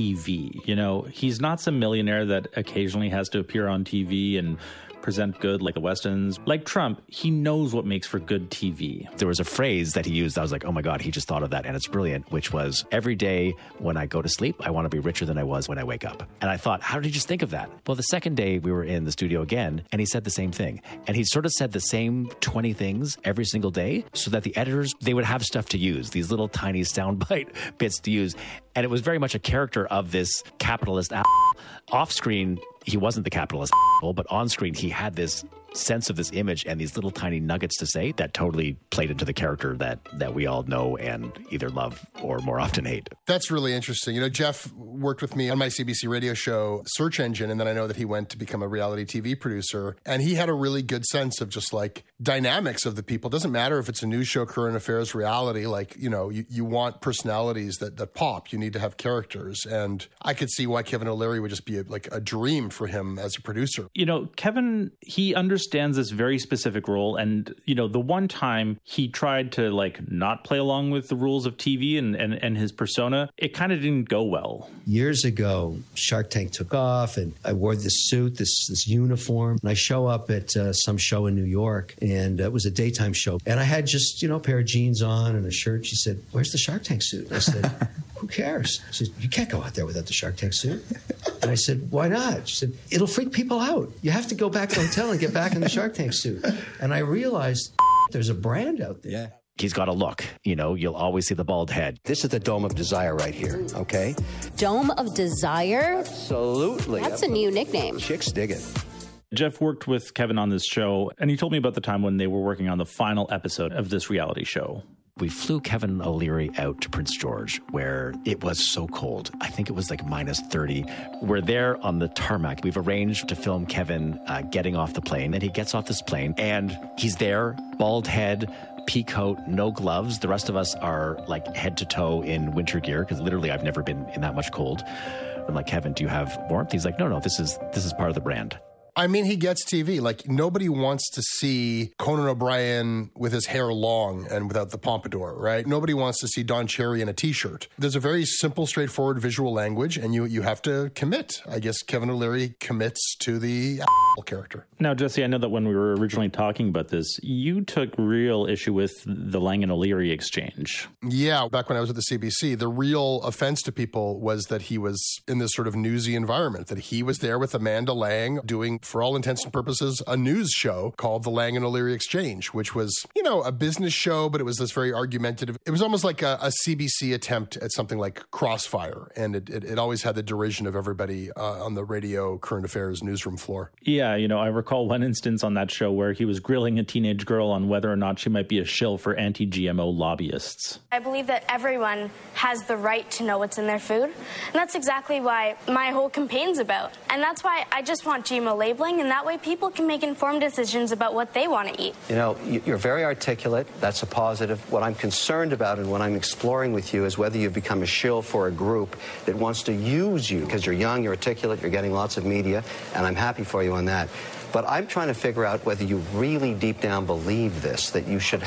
TV. You know, he's not some millionaire that occasionally has to appear on TV and present good like the Westons. Like Trump, he knows what makes for good TV. There was a phrase that he used. I was like, oh my God, he just thought of that. And it's brilliant, which was every day when I go to sleep, I want to be richer than I was when I wake up. And I thought, how did he just think of that? Well, the second day we were in the studio again, and he said the same thing. And he sort of said the same 20 things every single day so that the editors, they would have stuff to use, these little tiny soundbite bits to use. And it was very much a character of this capitalist off screen. He wasn't the capitalist, but on screen, he had this sense of this image and these little tiny nuggets to say that totally played into the character that we all know and either love or more often hate. That's really interesting. You know, Jeff worked with me on my CBC radio show, Search Engine, and then I know that he went to become a reality TV producer, and he had a really good sense of just like dynamics of the people. It doesn't matter if it's a news show, current affairs, reality, like, you know, you want personalities that pop. You need to have characters. And I could see why Kevin O'Leary would just be like a dream for him as a producer. You know, Kevin, he understands this very specific role. And, you know, the one time he tried to like not play along with the rules of TV and his persona, it kind of didn't go well. Years ago, Shark Tank took off and I wore this suit, this uniform. And I show up at some show in New York and it was a daytime show. And I had just, you know, a pair of jeans on and a shirt. She said, "Where's the Shark Tank suit?" And I said, "Who cares?" She said, "You can't go out there without the Shark Tank suit." And I said, "Why not?" She said, "It'll freak people out. You have to go back to the hotel and get back in the Shark Tank suit." And I realized there's a brand out there. Yeah. He's got a look. You know, you'll always see the bald head. This is the Dome of Desire right here, okay? Dome of Desire? Absolutely. That's a new nickname. Chicks dig it. Jeff worked with Kevin on this show, and he told me about the time when they were working on the final episode of this reality show. We flew Kevin O'Leary out to Prince George, where it was so cold. I think it was like minus 30. We're there on the tarmac. We've arranged to film Kevin getting off the plane, and he gets off this plane, and he's there, bald head, pea coat, no gloves. The rest of us are like head to toe in winter gear, because literally I've never been in that much cold. I'm like, "Kevin, do you have warmth?" He's like, no, this is part of the brand. I mean, he gets TV. Like, nobody wants to see Conan O'Brien with his hair long and without the pompadour, right? Nobody wants to see Don Cherry in a T-shirt. There's a very simple, straightforward visual language, and you have to commit. I guess Kevin O'Leary commits to the character. Now, Jesse, I know that when we were originally talking about this, you took real issue with the Lang and O'Leary exchange. Yeah, back when I was at the CBC, the real offense to people was that he was in this sort of newsy environment, that he was there with Amanda Lang doing, for all intents and purposes, a news show called the Lang and O'Leary Exchange, which was, you know, a business show, but it was this very argumentative. It was almost like a CBC attempt at something like Crossfire, and it always had the derision of everybody on the radio current affairs newsroom floor. Yeah, you know, I recall one instance on that show where he was grilling a teenage girl on whether or not she might be a shill for anti-GMO lobbyists. I believe that everyone has the right to know what's in their food, and that's exactly why my whole campaign's about. And that's why I just want GMO labeling, and that way people can make informed decisions about what they want to eat. You know, you're very articulate. That's a positive. What I'm concerned about and what I'm exploring with you is whether you've become a shill for a group that wants to use you because you're young, you're articulate, you're getting lots of media, and I'm happy for you on that. But I'm trying to figure out whether you really deep down believe this, that you should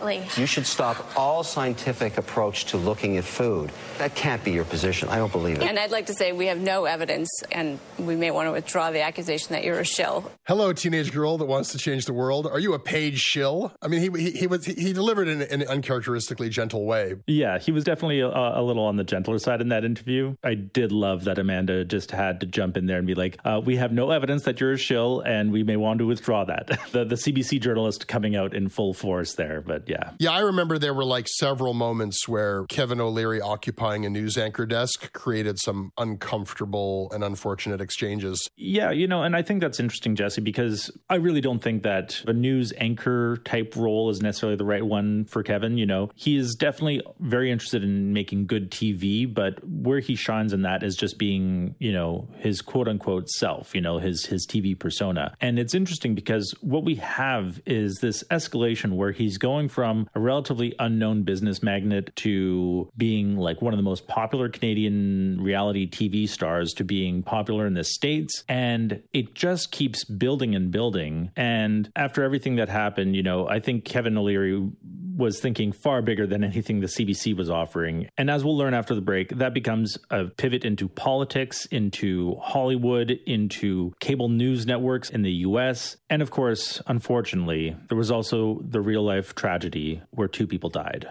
stop all scientific approach to looking at food. That can't be your position. I don't believe it. And I'd like to say we have no evidence, and we may want to withdraw the accusation that you're a shill. Hello, teenage girl that wants to change the world. Are you a paid shill? I mean, he delivered in an uncharacteristically gentle way. Yeah, he was definitely a little on the gentler side in that interview. I did love that Amanda just had to jump in there and be like, we have no evidence that you're a shill, and we may want to withdraw that. The CBC journalist coming out in full force there, but yeah. Yeah, I remember there were like several moments where Kevin O'Leary occupying a news anchor desk created some uncomfortable and unfortunate exchanges. Yeah, you know, and I think that's interesting, Jesse, because I really don't think that a news anchor type role is necessarily the right one for Kevin. You know, he is definitely very interested in making good TV, but where he shines in that is just being, you know, his quote unquote self, you know, his TV persona. And it's interesting because what we have is this escalation where he's going from a relatively unknown business magnate to being like one of the most popular Canadian reality TV stars to being popular in the States. And it just keeps building and building. And after everything that happened, you know, I think Kevin O'Leary was thinking far bigger than anything the CBC was offering. And as we'll learn after the break, that becomes a pivot into politics, into Hollywood, into cable news networks in the US. And of course, unfortunately, there was also the real life tragedy where 2 people died.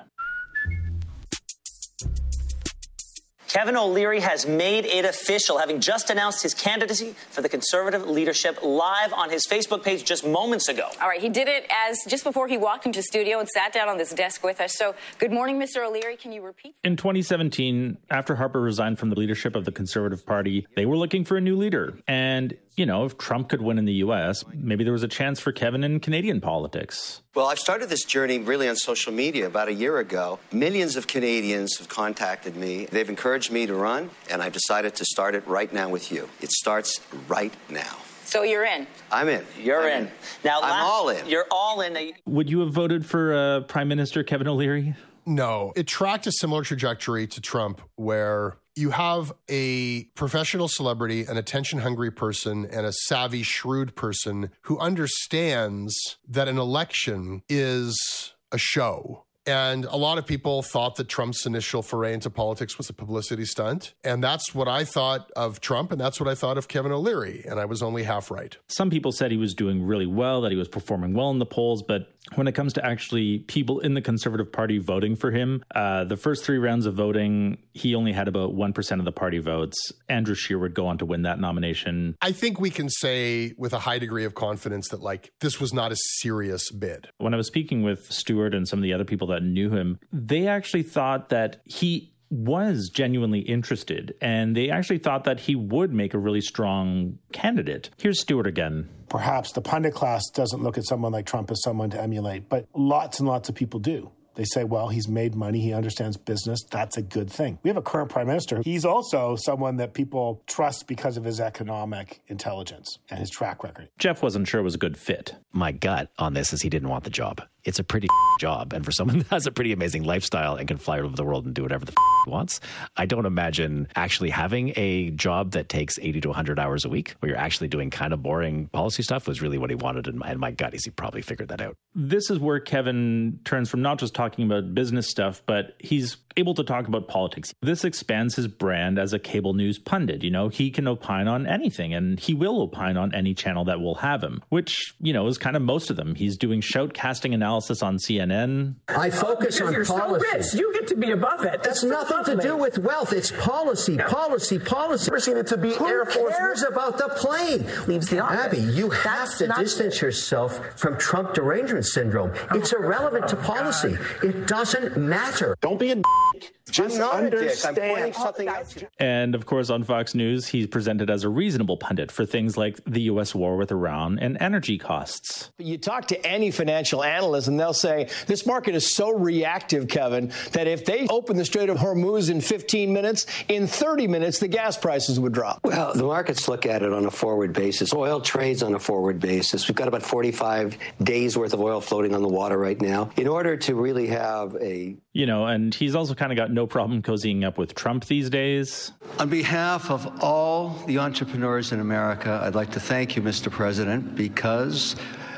Kevin O'Leary has made it official, having just announced his candidacy for the Conservative leadership live on his Facebook page just moments ago. All right, he did it as just before he walked into the studio and sat down on this desk with us. So, good morning, Mr. O'Leary. Can you repeat? In 2017, after Harper resigned from the leadership of the Conservative Party, they were looking for a new leader. And, you know, if Trump could win in the U.S., maybe there was a chance for Kevin in Canadian politics. Well, I've started this journey really on social media about a year ago. Millions of Canadians have contacted me. They've encouraged me to run, and I've decided to start it right now with you. It starts right now. So you're in? I'm in. You're in. Now, I'm all in. You're all in. Would you have voted for Prime Minister Kevin O'Leary? No. It tracked a similar trajectory to Trump, where you have a professional celebrity, an attention-hungry person, and a savvy, shrewd person who understands that an election is a show. And a lot of people thought that Trump's initial foray into politics was a publicity stunt. And that's what I thought of Trump, and that's what I thought of Kevin O'Leary. And I was only half right. Some people said he was doing really well, that he was performing well in the polls. But when it comes to actually people in the Conservative Party voting for him, the first 3 rounds of voting, he only had about 1% of the party votes. Andrew Scheer would go on to win that nomination. I think we can say with a high degree of confidence that, like, this was not a serious bid. When I was speaking with Stewart and some of the other people that knew him, they actually thought that he was genuinely interested, and they actually thought that he would make a really strong candidate. Here's Stewart again. Perhaps the pundit class doesn't look at someone like Trump as someone to emulate, but lots and lots of people do. They say, well, he's made money, he understands business, that's a good thing. We have a current prime minister. He's also someone that people trust because of his economic intelligence and his track record. Jeff wasn't sure it was a good fit. My gut on this is he didn't want the job. It's a pretty job. And for someone that has a pretty amazing lifestyle and can fly over the world and do whatever the he wants, I don't imagine actually having a job that takes 80 to 100 hours a week where you're actually doing kind of boring policy stuff was really what he wanted. And my gut is he probably figured that out. This is where Kevin turns from not just talking about business stuff, but he's able to talk about politics. This expands his brand as a cable news pundit. You know, he can opine on anything, and he will opine on any channel that will have him, which, you know, is kind of most of them. He's doing shoutcasting analysis on CNN. I focus on policy. So rich. You get to be above it. That's nothing to do with wealth. It's policy, policy, policy. To be Who Air Force cares about the plane? Leaves the office. Abby, you have to distance yourself from Trump derangement syndrome. It's irrelevant to policy. It doesn't matter. Don't be a just understand. I'm pointing something out. And of course, on Fox News, he's presented as a reasonable pundit for things like the U.S. war with Iran and energy costs. You talk to any financial analyst and they'll say, this market is so reactive, Kevin, that if they open the Strait of Hormuz in 15 minutes, in 30 minutes, the gas prices would drop. Well, the markets look at it on a forward basis. Oil trades on a forward basis. We've got about 45 days worth of oil floating on the water right now. In order to really have a... You know, and he's also kind of got no problem cozying up with Trump these days. On behalf of all the entrepreneurs in America, I'd like to thank you, Mr. President, because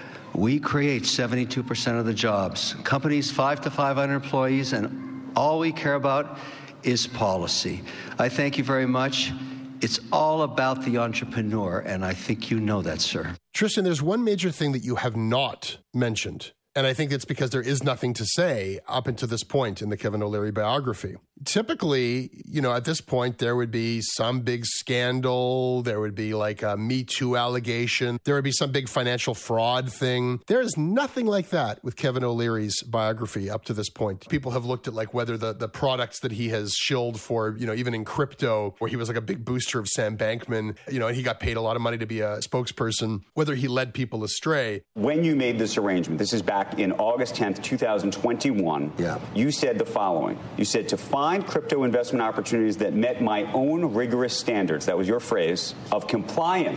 we create 72% of the jobs. Companies 5 to 500 employees, and all we care about is policy. I thank you very much. It's all about the entrepreneur, and I think you know that, sir. Tristan, there's one major thing that you have not mentioned, and I think it's because there is nothing to say up until this point in the Kevin O'Leary biography. Typically, you know, at this point, there would be some big scandal. There would be like a Me Too allegation. There would be some big financial fraud thing. There is nothing like that with Kevin O'Leary's biography up to this point. People have looked at like whether the products that he has shilled for, you know, even in crypto, where he was like a big booster of Sam Bankman, you know, and he got paid a lot of money to be a spokesperson, whether he led people astray. When you made this arrangement, this is back in August 10th, 2021, you said the following. You said, to find crypto investment opportunities that met my own rigorous standards, that was your phrase, of compliance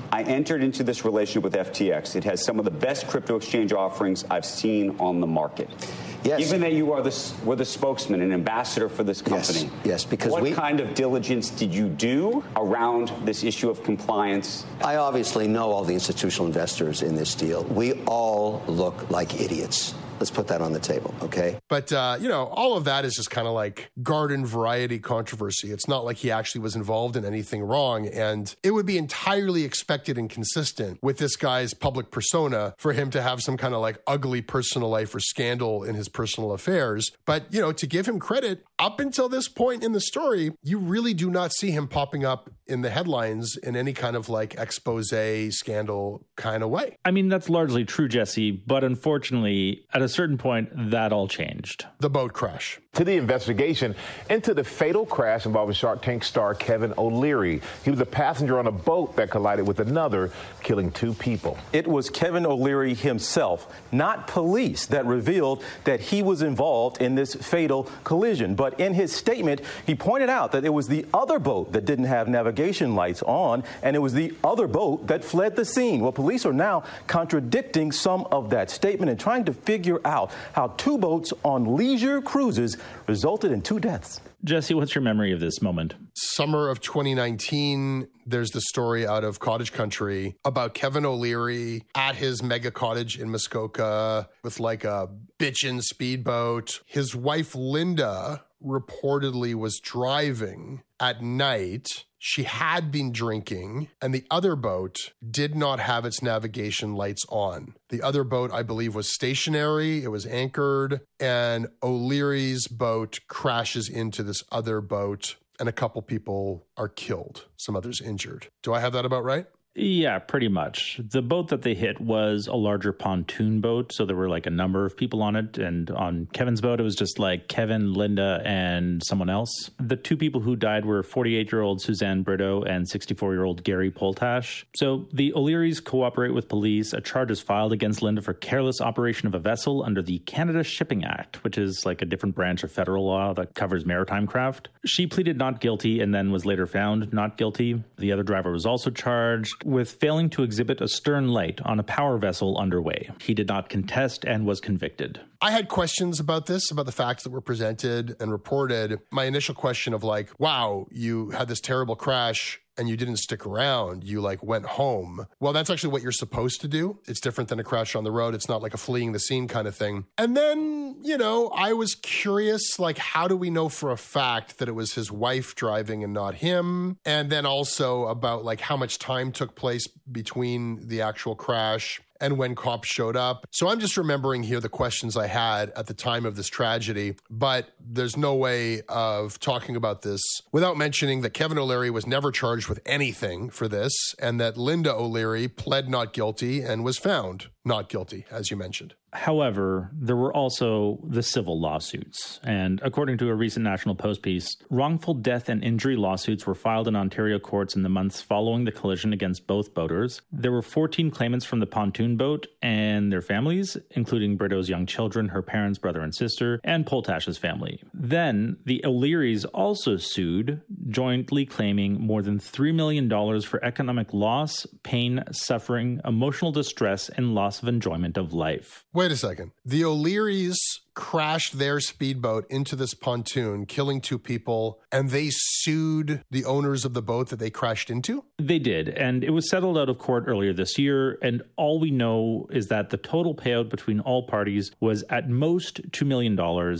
I entered into this relationship with FTX. It has some of the best crypto exchange offerings I've seen on the market. Yes. Even that you were the spokesman and ambassador for this company. Yes, because what kind of diligence did you do around this issue of compliance? I obviously know all the institutional investors in this deal. We all look like idiots. Let's put that on the table, okay? But, all of that is just kind of like garden variety controversy. It's not like he actually was involved in anything wrong. And it would be entirely expected and consistent with this guy's public persona for him to have some kind of like ugly personal life or scandal in his personal affairs. But, to give him credit, up until this point in the story, you really do not see him popping up in the headlines in any kind of like expose scandal kind of way. I mean, that's largely true, Jesse, but unfortunately, at a certain point, that all changed. The boat crash. To the investigation into the fatal crash involving Shark Tank star Kevin O'Leary. He was a passenger on a boat that collided with another, killing 2 people. It was Kevin O'Leary himself, not police, that revealed that he was involved in this fatal collision. But in his statement, he pointed out that it was the other boat that didn't have navigation lights on, and it was the other boat that fled the scene. Well, police are now contradicting some of that statement and trying to figure out how 2 boats on leisure cruises resulted in 2 deaths. Jesse, what's your memory of this moment? Summer of 2019, there's the story out of Cottage Country about Kevin O'Leary at his mega cottage in Muskoka with like a bitchin' speedboat. His wife, Linda, reportedly was driving at night. She had been drinking, and the other boat did not have its navigation lights on. The other boat, I believe, was stationary. It was anchored, and O'Leary's boat crashes into this other boat, and a couple people are killed, some others injured. Do I have that about right? Yeah, pretty much. The boat that they hit was a larger pontoon boat, so there were like a number of people on it. And on Kevin's boat, it was just like Kevin, Linda, and someone else. The 2 people who died were 48-year-old Suzanne Brito and 64-year-old Gary Poltash. So the O'Learys cooperate with police. A charge is filed against Linda for careless operation of a vessel under the Canada Shipping Act, which is like a different branch of federal law that covers maritime craft. She pleaded not guilty and then was later found not guilty. The other driver was also charged with failing to exhibit a stern light on a power vessel underway. He did not contest and was convicted. I had questions about this, about the facts that were presented and reported. My initial question of like, wow, you had this terrible crash and you didn't stick around, you like went home. Well, that's actually what you're supposed to do. It's different than a crash on the road. It's not like a fleeing the scene kind of thing. And then, I was curious, like, how do we know for a fact that it was his wife driving and not him? And then also about like how much time took place between the actual crash and when cops showed up. So I'm just remembering here the questions I had at the time of this tragedy, but there's no way of talking about this without mentioning that Kevin O'Leary was never charged with anything for this, and that Linda O'Leary pled not guilty and was found not guilty, as you mentioned. However, there were also the civil lawsuits. And according to a recent National Post piece, wrongful death and injury lawsuits were filed in Ontario courts in the months following the collision against both boaters. There were 14 claimants from the pontoon boat and their families, including Brito's young children, her parents, brother and sister, and Poltash's family. Then the O'Learys also sued, jointly claiming more than $3 million for economic loss, pain, suffering, emotional distress, and loss of enjoyment of life. Wait a second. The O'Learys crashed their speedboat into this pontoon, killing 2 people, and they sued the owners of the boat that they crashed into? They did, and it was settled out of court earlier this year, and all we know is that the total payout between all parties was at most $2 million,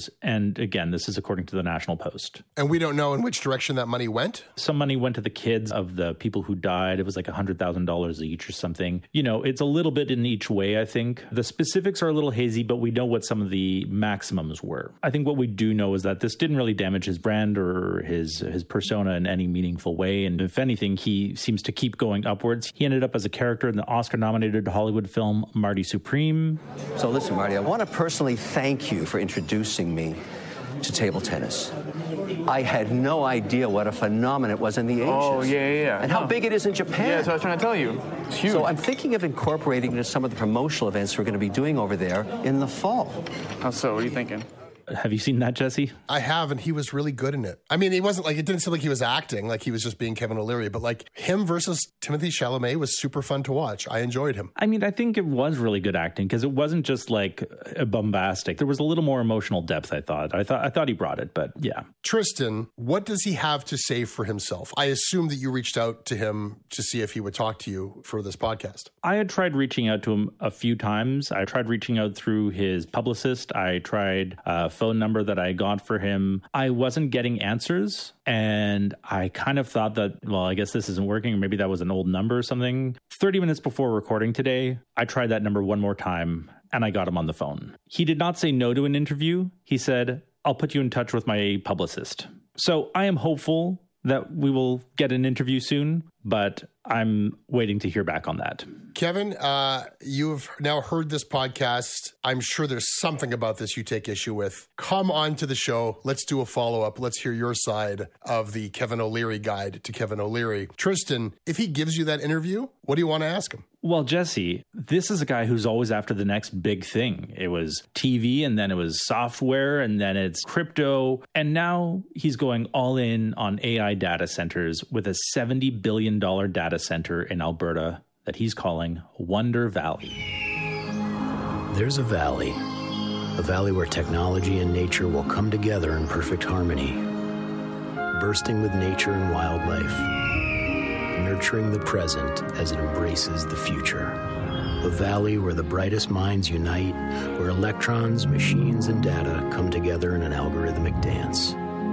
and again, this is according to the National Post. And we don't know in which direction that money went? Some money went to the kids of the people who died. It was like $100,000 each or something. It's a little bit in each way, I think. The specifics are a little hazy, but we know what some of the maximums were. I think what we do know is that this didn't really damage his brand or his persona in any meaningful way. And if anything, he seems to keep going upwards. He ended up as a character in the Oscar-nominated Hollywood film Marty Supreme. So listen, Marty, I want to personally thank you for introducing me to table tennis. I had no idea what a phenomenon it was in the Asians. Oh, yeah. And how big it is in Japan. Yeah, that's what I was trying to tell you. It's huge. So I'm thinking of incorporating it into some of the promotional events we're going to be doing over there in the fall. How so? What are you thinking? Have you seen that, Jesse? I have, and he was really good in it. I mean, he wasn't like, it didn't seem like he was acting, like he was just being Kevin O'Leary, but like him versus Timothée Chalamet was super fun to watch. I enjoyed him. I mean, I think it was really good acting because it wasn't just like a bombastic. There was a little more emotional depth, I thought. I thought he brought it, but yeah. Tristan, what does he have to say for himself? I assume that you reached out to him to see if he would talk to you for this podcast. I had tried reaching out to him a few times. I tried reaching out through his publicist. I tried a phone number that I got for him. I wasn't getting answers, and I kind of thought that, well, I guess this isn't working, or maybe that was an old number or something. 30 minutes before recording today, I tried that number one more time, and I got him on the phone. He did not say no to an interview. He said, I'll put you in touch with my publicist. So I am hopeful that we will get an interview soon, but I'm waiting to hear back on that. Kevin, you've now heard this podcast. I'm sure there's something about this you take issue with. Come on to the show. Let's do a follow-up. Let's hear your side of the Kevin O'Leary guide to Kevin O'Leary. Tristan, if he gives you that interview, what do you want to ask him? Well, Jesse, this is a guy who's always after the next big thing. It was TV, and then it was software, and then it's crypto. And now he's going all in on AI data centers with a $70 billion data center in Alberta that he's calling Wonder Valley. There's a valley where technology and nature will come together in perfect harmony, bursting with nature and wildlife, nurturing the present as it embraces the future. A valley where the brightest minds unite, where electrons, machines, and data come together in an algorithmic dance.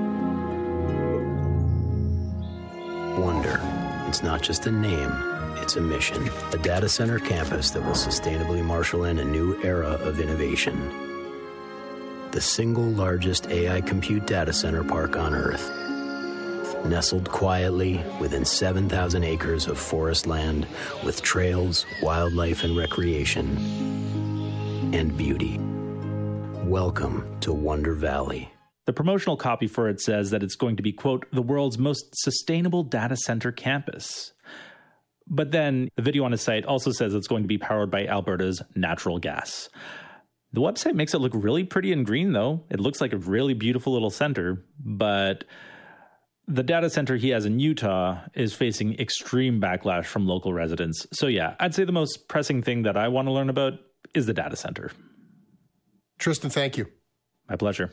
Wonder. It's not just a name, it's a mission. A data center campus that will sustainably marshal in a new era of innovation. The single largest AI compute data center park on Earth. Nestled quietly within 7,000 acres of forest land with trails, wildlife, and recreation, and beauty. Welcome to Wonder Valley. The promotional copy for it says that it's going to be, quote, the world's most sustainable data center campus. But then the video on his site also says it's going to be powered by Alberta's natural gas. The website makes it look really pretty and green, though. It looks like a really beautiful little center, but the data center he has in Utah is facing extreme backlash from local residents. So yeah, I'd say the most pressing thing that I want to learn about is the data center. Tristan, thank you. My pleasure.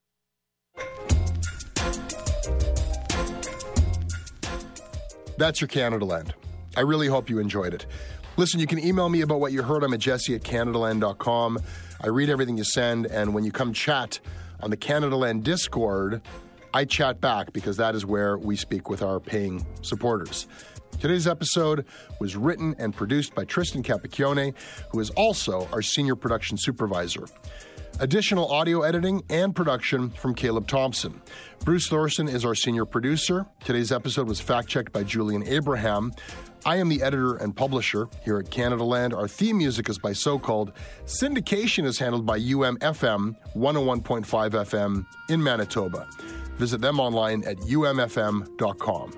That's your Canada Land. I really hope you enjoyed it. Listen, you can email me about what you heard. I'm at jesse@canadaland.com. I read everything you send, and when you come chat on the Canada Land Discord, I chat back because that is where we speak with our paying supporters. Today's episode was written and produced by Tristan Capacchione, who is also our senior production supervisor. Additional audio editing and production from Caleb Thompson. Bruce Thorson is our senior producer. Today's episode was fact-checked by Julian Abraham. I am the editor and publisher here at Canada Land. Our theme music is by So Called. Syndication is handled by UMFM 101.5 FM in Manitoba. Visit them online at umfm.com.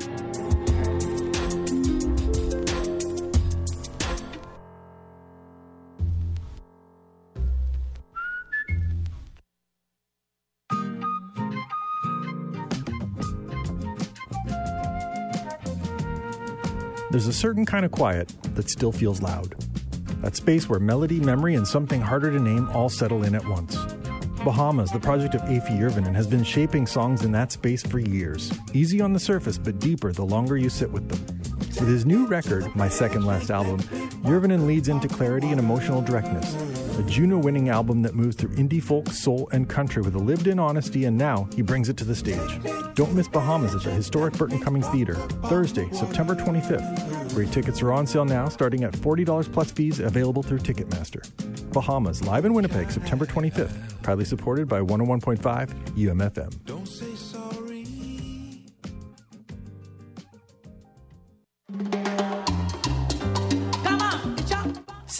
There's a certain kind of quiet that still feels loud. That space where melody, memory, and something harder to name all settle in at once. Bahamas, the project of Afi Järvinen, has been shaping songs in that space for years. Easy on the surface, but deeper the longer you sit with them. With his new record, My Second Last Album, Järvinen leads into clarity and emotional directness. A Juno-winning album that moves through indie folk, soul, and country with a lived-in honesty, and now he brings it to the stage. Don't miss Bahamas at the historic Burton Cummings Theatre, Thursday, September 25th. Great tickets are on sale now, starting at $40 plus fees, available through Ticketmaster. Bahamas, live in Winnipeg, September 25th. Proudly supported by 101.5 UMFM. Don't say sorry.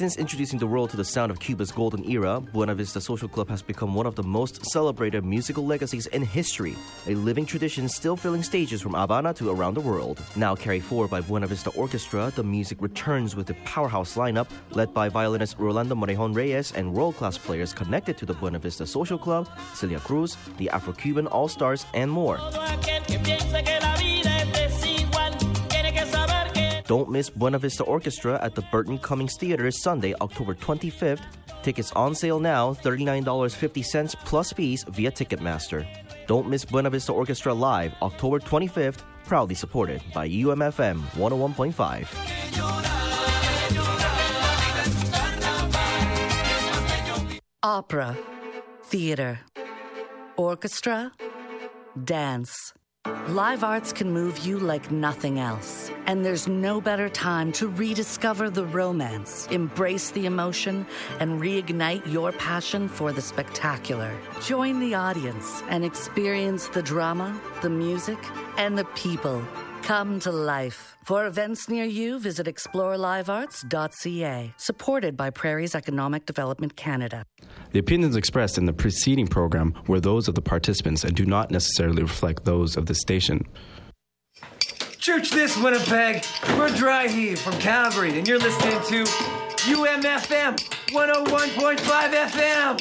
Since introducing the world to the sound of Cuba's golden era, Buena Vista Social Club has become one of the most celebrated musical legacies in history, a living tradition still filling stages from Havana to around the world. Now carried forward by Buena Vista Orchestra, the music returns with a powerhouse lineup led by violinist Rolando Morejon Reyes and world-class players connected to the Buena Vista Social Club, Celia Cruz, the Afro-Cuban All-Stars, and more. Don't miss Buena Vista Orchestra at the Burton Cummings Theater Sunday, October 25th. Tickets on sale now, $39.50 plus fees via Ticketmaster. Don't miss Buena Vista Orchestra live, October 25th, proudly supported by UMFM 101.5. Opera, theater, orchestra, dance. Live arts can move you like nothing else. And there's no better time to rediscover the romance, embrace the emotion, and reignite your passion for the spectacular. Join the audience and experience the drama, the music, and the people come to life. For events near you, visit explorelivearts.ca, supported by Prairie's Economic Development Canada. The opinions expressed in the preceding program were those of the participants and do not necessarily reflect those of the station. Church this, Winnipeg. We're Dry Heave from Calgary, and you're listening to UMFM 101.5 FM.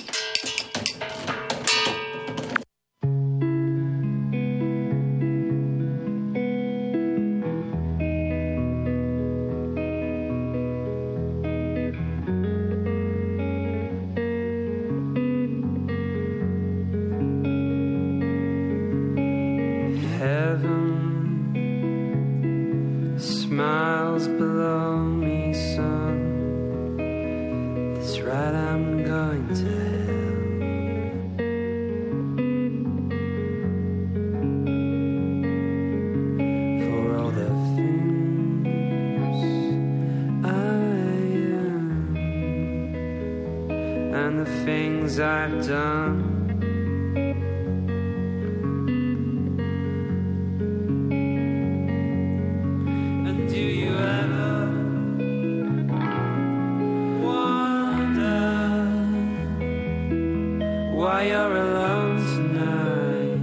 Smiles below me, son. That's right, I'm going to hell. For all the things I am and the things I've done. Why you're alone tonight?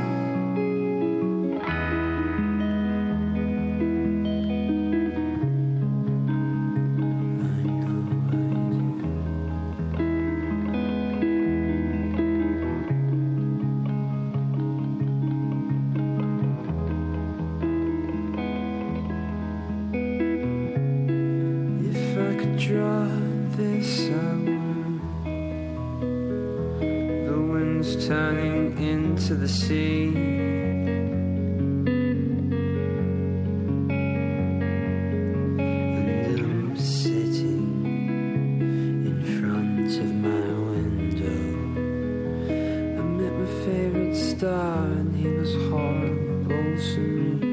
If I could draw this out, turning into the sea, and I'm sitting in front of my window. I met my favorite star and he was horrible to me.